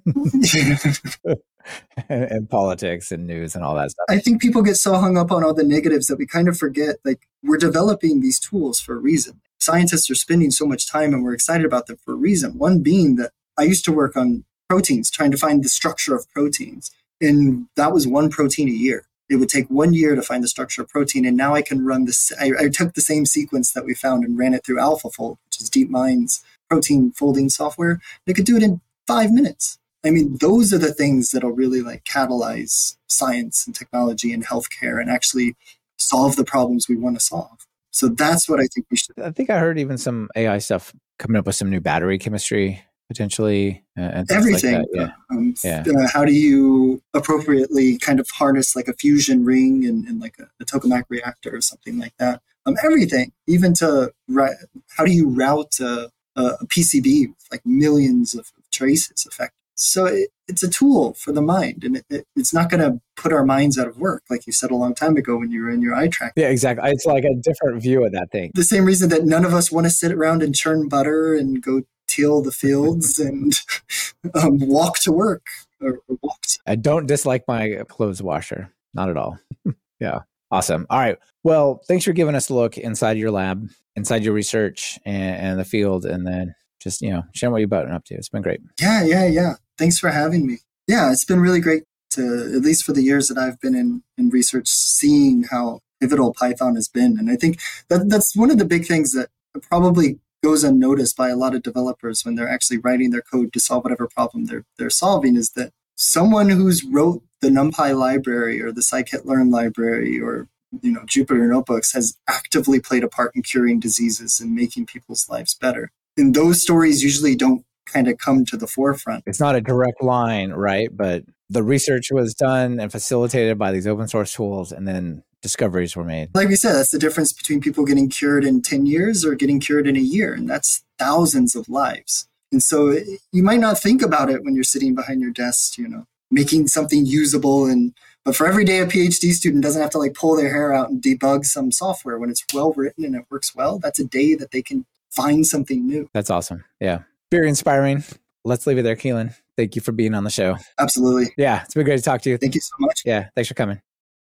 and, and politics and news and all that stuff. I think people get so hung up on all the negatives that we kind of forget, like, we're developing these tools for a reason. Scientists are spending so much time and we're excited about them for a reason. One being that I used to work on proteins, trying to find the structure of proteins. And that was one protein a year. It would take one year to find the structure of protein. And now I can run this. I, I took the same sequence that we found and ran it through AlphaFold, which is DeepMind's protein folding software. They could do it in five minutes. I mean, those are the things that'll really like catalyze science and technology and healthcare and actually solve the problems we want to solve. So that's what I think we should. I think I heard even some A I stuff coming up with some new battery chemistry potentially. Uh, and Everything. Like that. Yeah. Um, yeah. Uh, how do you appropriately kind of harness like a fusion ring and, and like a, a tokamak reactor or something like that? Um, everything, even to ri- how do you route a, a P C B with like millions of traces effectively? So it, it's a tool for the mind, and it, it, it's not going to put our minds out of work, like you said a long time ago when you were in your eye track. Yeah, exactly. It's like a different view of that thing. The same reason that none of us want to sit around and churn butter and go till the fields and um, walk to work or, or walk. To- I don't dislike my clothes washer, not at all. Yeah, awesome. All right. Well, thanks for giving us a look inside your lab, inside your research and, and the field, and then just, you know, sharing what you've been up to. It's been great. Yeah, yeah, yeah. Thanks for having me. Yeah, it's been really great to, at least for the years that I've been in, in research, seeing how pivotal Python has been. And I think that that's one of the big things that probably goes unnoticed by a lot of developers when they're actually writing their code to solve whatever problem they're they're solving, is that someone who's wrote the NumPy library or the scikit-learn library or, you know, Jupyter Notebooks has actively played a part in curing diseases and making people's lives better. And those stories usually don't kind of come to the forefront. It's not a direct line, right? But the research was done and facilitated by these open source tools, and then discoveries were made. Like we said, that's the difference between people getting cured in ten years or getting cured in a year. And that's thousands of lives. And so it, you might not think about it when you're sitting behind your desk, you know, making something usable. And but for every day a PhD student doesn't have to like pull their hair out and debug some software when it's well written and it works well, that's a day that they can find something new. That's awesome. Yeah. Very inspiring. Let's leave it there, Keelan. Thank you for being on the show. Absolutely. Yeah. It's been great to talk to you. Thank you so much. Yeah. Thanks for coming.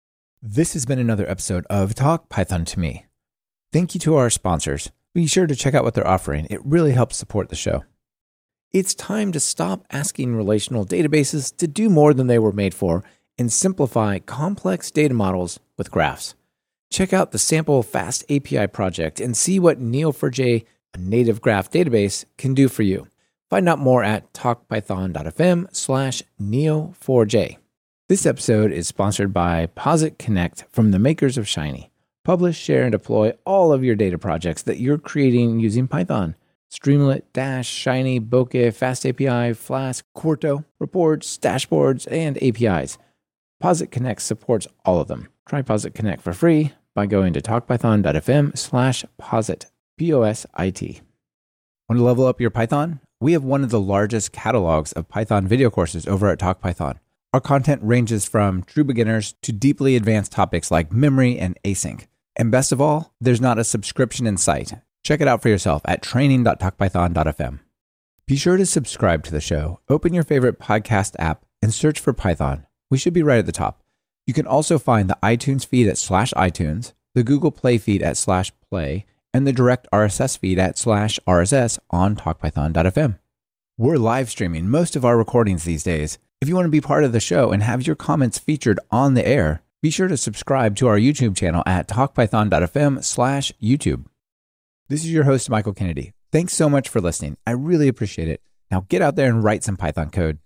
This has been another episode of Talk Python to Me. Thank you to our sponsors. Be sure to check out what they're offering. It really helps support the show. It's time to stop asking relational databases to do more than they were made for and simplify complex data models with graphs. Check out the sample Fast A P I project and see what N E O four j, a native graph database, can do for you. Find out more at talkpython.fm slash neo 4j. This episode is sponsored by Posit Connect from the makers of Shiny. Publish, share, and deploy all of your data projects that you're creating using Python. Streamlit, Dash, Shiny, Bokeh, FastAPI, Flask, Quarto, reports, dashboards, and A P Is. Posit Connect supports all of them. Try Posit Connect for free by going to talkpython.fm slash posit, P O S I T. Want to level up your Python? We have one of the largest catalogs of Python video courses over at TalkPython. Our content ranges from true beginners to deeply advanced topics like memory and async. And best of all, there's not a subscription in sight. Check it out for yourself at training dot talkpython dot f m. Be sure to subscribe to the show. Open your favorite podcast app and search for Python. We should be right at the top. You can also find the iTunes feed at slash iTunes, the Google Play feed at slash play, and the direct R S S feed at slash R S S on talkpython dot f m. We're live streaming most of our recordings these days. If you want to be part of the show and have your comments featured on the air, be sure to subscribe to our YouTube channel at talkpython.fm slash YouTube. This is your host, Michael Kennedy. Thanks so much for listening. I really appreciate it. Now get out there and write some Python code.